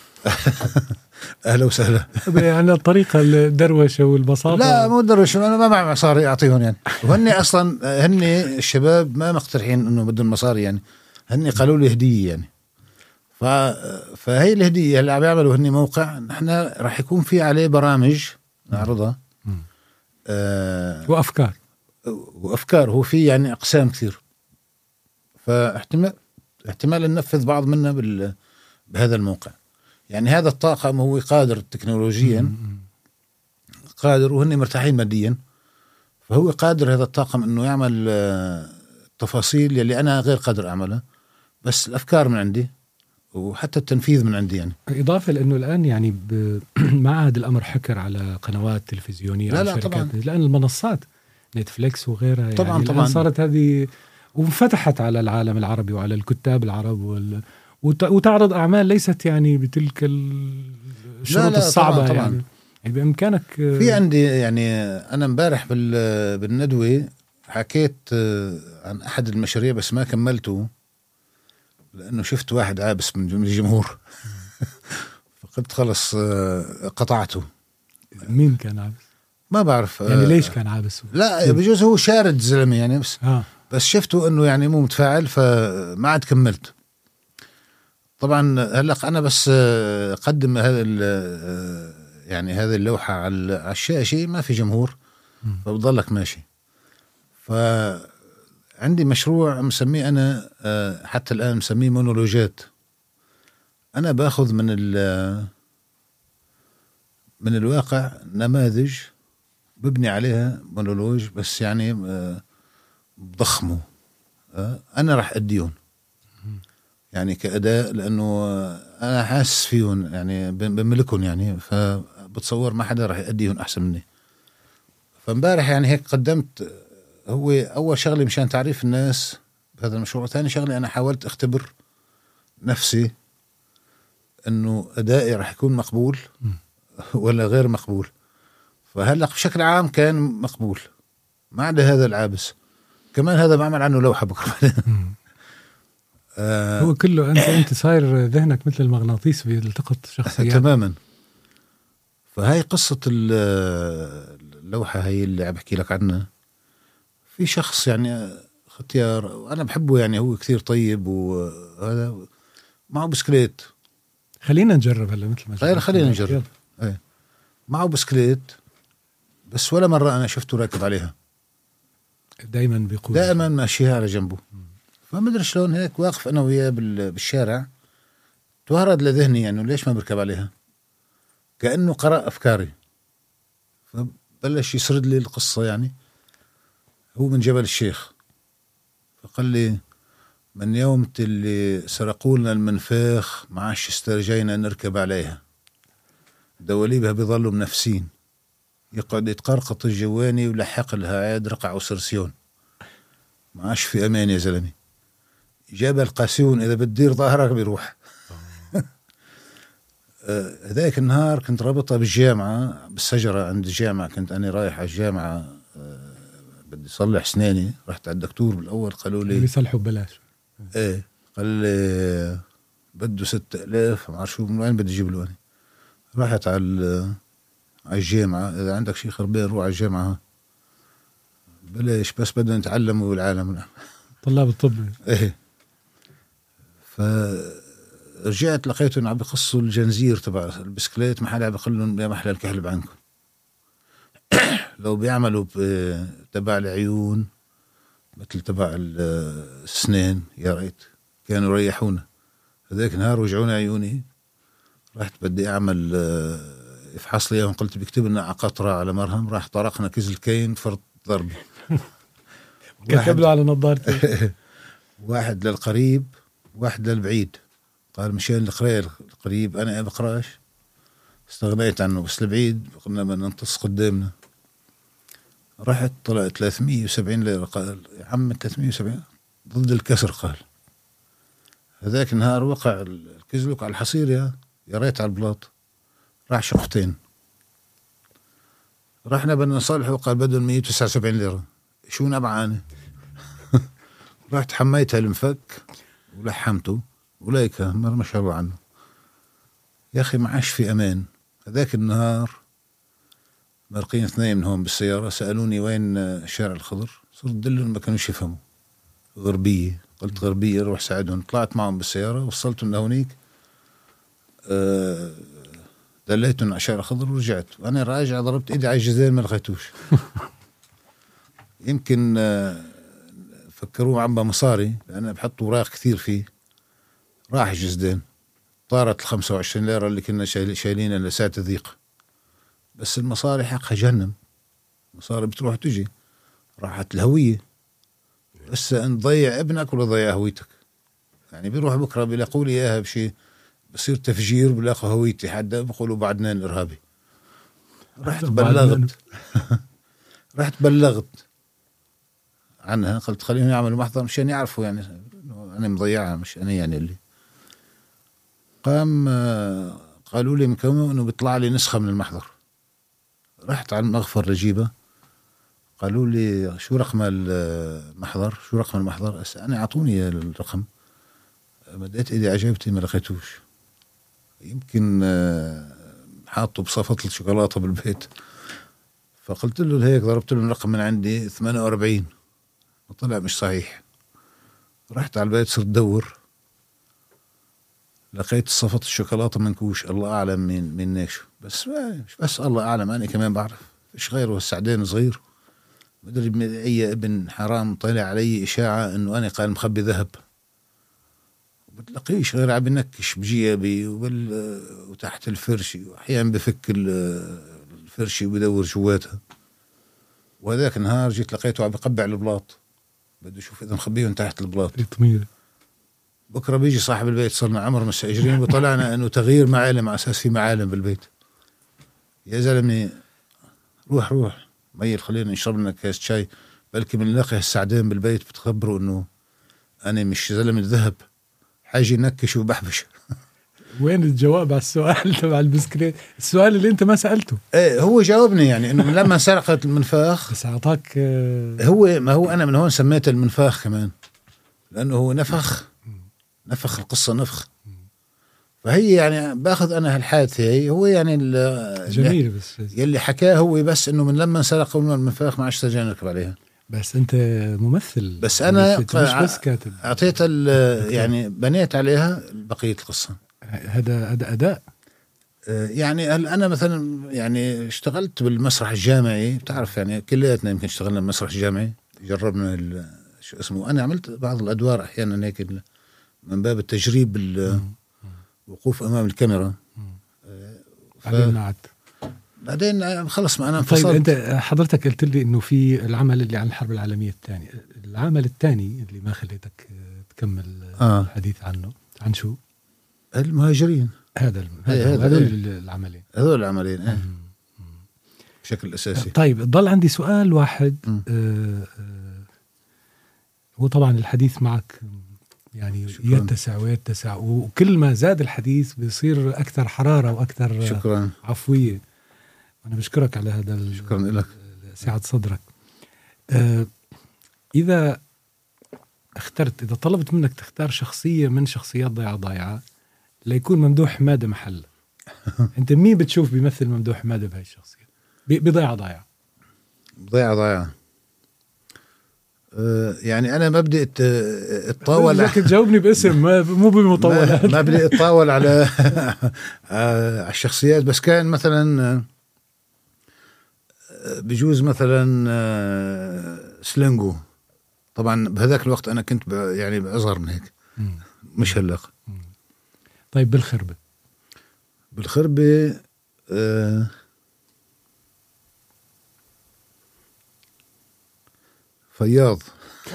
أهلا وسهلا.
يعني الطريقة الدروشة والبساطة.
لا مو دروشة، أنا ما معي مصاري أعطيهم يعني. وهن أصلا هن الشباب ما مقترحين إنه بدهم مصاري يعني، هن قالوا لي هدية يعني. ف... فهي الهدية اللي عم يعملوا هن موقع نحن راح يكون في عليه برامج نعرضها آه
وأفكار
وأفكار هو في يعني أقسام كثير، فاحتمال احتمال ننفذ بعض منها بال... بهذا الموقع. يعني هذا الطاقم هو قادر تكنولوجيا، قادر وهن مرتاحين ماديا، فهو قادر هذا الطاقم انه يعمل التفاصيل يلي انا غير قادر اعملها، بس الافكار من عندي وحتى التنفيذ من عندي يعني.
اضافه لانه الان يعني ب... مع هذا الامر حكر على قنوات تلفزيونيه
لا
أو
لا
شركات،
طبعا.
لان المنصات نتفليكس وغيرها يعني
طبعا طبعا
صارت هذه وفتحت على العالم العربي وعلى الكتاب العرب وال... وت... وتعرض اعمال ليست يعني بتلك الشروط
لا لا
الصعبه
طبعا طبعا.
يعني. يعني بامكانك
في عندي يعني انا امبارح بال... بالندوه حكيت عن احد المشاريع بس ما كملته لانه شفت واحد عابس من الجمهور فقلت خلص قطعته.
مين كان عابس؟
ما بعرف
يعني ليش كان عابس؟
لا بجوز هو شارد زلمه يعني، بس
آه.
بس شفته انه يعني مو متفاعل فما عاد كملت. طبعا هلا انا بس اقدم هذا يعني هذه اللوحه على الشاشه ما في جمهور فبضلك ماشي. فعندي مشروع مسميه انا حتى الان مسميه مونولوجات. انا باخذ من من الواقع نماذج ببني عليها مونولوج بس يعني بضخمه أنا راح أديهم يعني كأداء، لأنه أنا حاسس فيهم يعني بملكهم يعني، فبتصور ما حدا راح يأديهم أحسن مني. فامبارح يعني هيك قدمت، هو أول شغلة مشان تعريف الناس بهذا المشروع. ثاني شغلة أنا حاولت أختبر نفسي إنه أدائي راح يكون مقبول ولا غير مقبول. فهلأ بشكل عام كان مقبول ما عدا هذا العابس. كمان هذا بعمل عنه لوحة بكرة.
آه هو كله أنت أنت صاير ذهنك مثل المغناطيس بيلتقط شخصيات
تماما. فهاي قصة اللوحة هي اللي عم بحكي لك عنها. في شخص يعني ختيار وأنا بحبه يعني، هو كثير طيب وهذا معه بسكليت.
خلينا نجرب هلا مثل ما
خلينا خلينا نجرب. ايه معه بسكليت، بس ولا مرة أنا شفته راكب عليها.
دائما بيقول
دائما ماشيها على جنبه. فمدري شلون هيك واقف أنا وياه بالشارع، توهرد لذهني يعني ليش ما بركب عليها، كأنه قرأ أفكاري. فبلش يسرد لي القصة يعني. هو من جبل الشيخ، فقال لي من يوم اللي سرقوا لنا المنفاخ ما عادش استرجينا نركب عليها، دواليبها بيظلوا منفسين، يقعد يتقرقط الجواني ولحق لها عاد رقع وسرسيون، ما عادش في أمان يا زلمي. جبل قاسيون إذا بتدير ظهرك بيروح. هذاك النهار كنت رابطها بالجامعة، بالشجرة عند الجامعة. كنت أنا رايح على الجامعة بدي صلح سناني، رحت على الدكتور بالأول قالوا لي
بيصلحوا ببلاش.
ايه قال لي بده ستة آلاف ما عارف شو، من وين بدي أجيب له أنا. رحت على على الجامعة، إذا عندك شيء خربان روح على الجامعة بلاش، بس بدنا نتعلم بالعالم.
طلاب الطب.
ايه. فرجعت لقيتهم عم بقصوا الجنزير تبع البسكليت، ما حدا عم بيقول لهم يا محلى الكحل عنكم. لو بيعملوا تبع العيون مثل تبع السنين يا ريت كانوا ريحونا. هذاك نهار وجعونا عيوني، رحت بدي أعمل افحص لي، قلت بيكتب لنا على قطرة على مرهم، راح طرقنا كيز الكين فرط ضربي.
كتب له على نظارتي.
واحد للقريب واحد للبعيد. قال مشان القريب القريب أنا بقراش استغنيت عنه، بس البعيد قلنا بدنا ننتص قدامنا. رحت طلع ثلاثمية وسبعين ليرة. قال يا عم ثلاثمية وسبعين ضد الكسر. قال هذاك النهار وقع الكزلك على الحصير يا يا ريت على البلاط، راح شقفتين. رحنا بدنا نصالحه وقال بدهم مية وتسعة وسبعين ليرة. شو نبعاني. رحت حميتها المفك ولحمته وليك ما شاء الله عنه. يا أخي ما عاش في أمان. هذاك النهار مرقين اثنين منهم بالسيارة، سألوني وين الشارع الخضر، صرت دلهم ما كانوش يفهموا. غربية. قلت غربية روح ساعدهم. طلعت معهم بالسيارة وصلتهم لهونيك، أه دليتهم على الشارع الخضر ورجعت. وأنا راجع ضربت إيدي على الجزائر ما لقيتوش. يمكن أه فكروا عم بمصاري لأن بحط وراق كثير فيه. راح الجزدين، طارت الخمسة وعشرين ليرة اللي كنا شايلينها لساعة الضيق. بس المصاري حقها جهنم، مصاري بتروح تجي. راحت الهوية. بس أن تضيع ابنك ولا ضيع هويتك يعني. بيروح بكرة بيلاقوا لي إياها بشيء بصير تفجير، بلاقوا هويتي حدا بقولوا بعدنان إرهابي. رحت بلغت رحت بلغت عنها. قلت خليهم يعملوا محضر مشان يعرفوا يعني أنا مضيعها مش أنا يعني. اللي قام قالوا لي مكومة إنه بيطلع لي نسخة من المحضر. رحت على المغفر رجيبة، قالوا لي شو رقم المحضر شو رقم المحضر. أنا أعطوني الرقم، مديت إيدي عجبتي ما لقيتوش. يمكن حاطه بصفة الشوكولاتة بالبيت. فقلت له هيك ضربت له الرقم من عندي ثمانية وأربعين، وطلع مش صحيح. رحت على البيت صرت دور، لقيت صفة الشوكولاتة منكوش. الله أعلم من من نيشو، بس مش بس الله أعلم أنا كمان بعرف فيش غيره. السعدين صغير مدري من أي ابن حرام طلع علي إشاعة إنه أنا قال مخبي ذهب. بتلاقيش غير عم بنكش بجيبي وبال وتحت الفرشي، وأحيانا بفك الفرشي وبدور جواتها. وهذاك النهار جيت لقيته عم بقبع البلاط بده يشوف إذا مخبيهم تحت البلاط.
طميرة.
بكرة بيجي صاحب البيت، صرنا عمر مستأجرين وطلعنا إنه تغيير معالم على أساس في معالم بالبيت. يا زلمة روح روح ميل، خلينا نشرب لنا كاس شاي، بلكي بنلاقي هالسعدين بالبيت بتخبروا إنه أنا مش زلمة ذهب حاجي نكش وبحبش.
وين الجواب على السؤال تبع البسكليت؟ السؤال اللي انت ما سألته.
ايه هو جاوبني يعني انه لما سرقت المنفاخ
بس اعطاك آه
هو، ما هو انا من هون سميته المنفاخ كمان لانه هو نفخ نفخ القصة نفخ. فهي يعني باخذ انا هالحادثة هي هو يعني
جميل، بس
يلي حكاه هو بس انه من لما سرقوا من المنفاخ ما عادش رجعنا نركب عليها.
بس انت ممثل،
بس انا
مش بس كاتب.
اعطيت يعني بنيت عليها بقية القصة.
هذا هذا اداء
يعني هل انا مثلا يعني اشتغلت بالمسرح الجامعي، بتعرف يعني كلياتنا يمكن اشتغلنا بالمسرح الجامعي، جربنا شو اسمه، انا عملت بعض الادوار احيانا هيك من باب التجريب الوقوف امام الكاميرا.
بعدين ف...
بعدين خلص ما انا انفصلت.
طيب انت حضرتك قلت لي انه في العمل اللي عن الحرب العالميه الثانيه، العمل الثاني اللي ما خليتك تكمل آه. الحديث عنه، عن شو؟
المهاجرين.
هذا هذا هذول العملين
هذول العملين ايه بشكل اساسي.
طيب ضل عندي سؤال واحد. آه آه هو طبعا الحديث معك يعني شكراً. يتسع ويتسع، وكل ما زاد الحديث بيصير اكثر حراره واكثر
شكراً.
عفويه. انا بشكرك على هذا.
شكرا لك،
سعة صدرك. آه اذا اخترت، اذا طلبت منك تختار شخصيه من شخصيات ضيعة ضايعة ليكون ممدوح حمادة محل، انت مين بتشوف بيمثل ممدوح حمادة بهاي الشخصية بضيعة ضايعة؟
ضيعة ضايعة أه يعني انا ما بدي اتطاول.
لك تجاوبني باسم مو بمطولات.
ما بدي اتطاول على على الشخصيات، بس كان مثلا بجوز مثلا سلينجو. طبعا بهذاك الوقت انا كنت يعني باصغر من هيك، مش هلق.
طيب بالخربة؟
بالخربة آه فياض.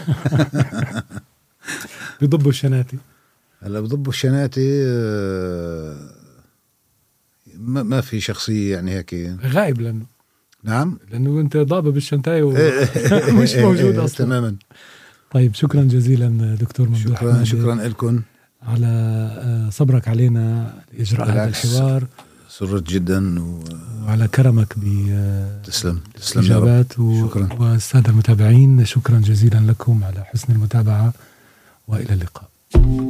بيضبوا الشناتي.
هلا بضبوا الشناتي. آه ما, ما في شخصية يعني هيك
غايب لأنه.
نعم
لأنه أنت ضابة بالشنتاي ومش موجود أصلا.
تماما.
طيب شكرا جزيلا دكتور ممدوح.
شكرا شكرا لكم
على صبرك علينا إجراء هذا الحوار.
سرت جدا و...
وعلى كرمك ب
تسلم
تسلم و... شكرا. والسادة المتابعين شكرا جزيلا لكم على حسن المتابعة، وإلى اللقاء.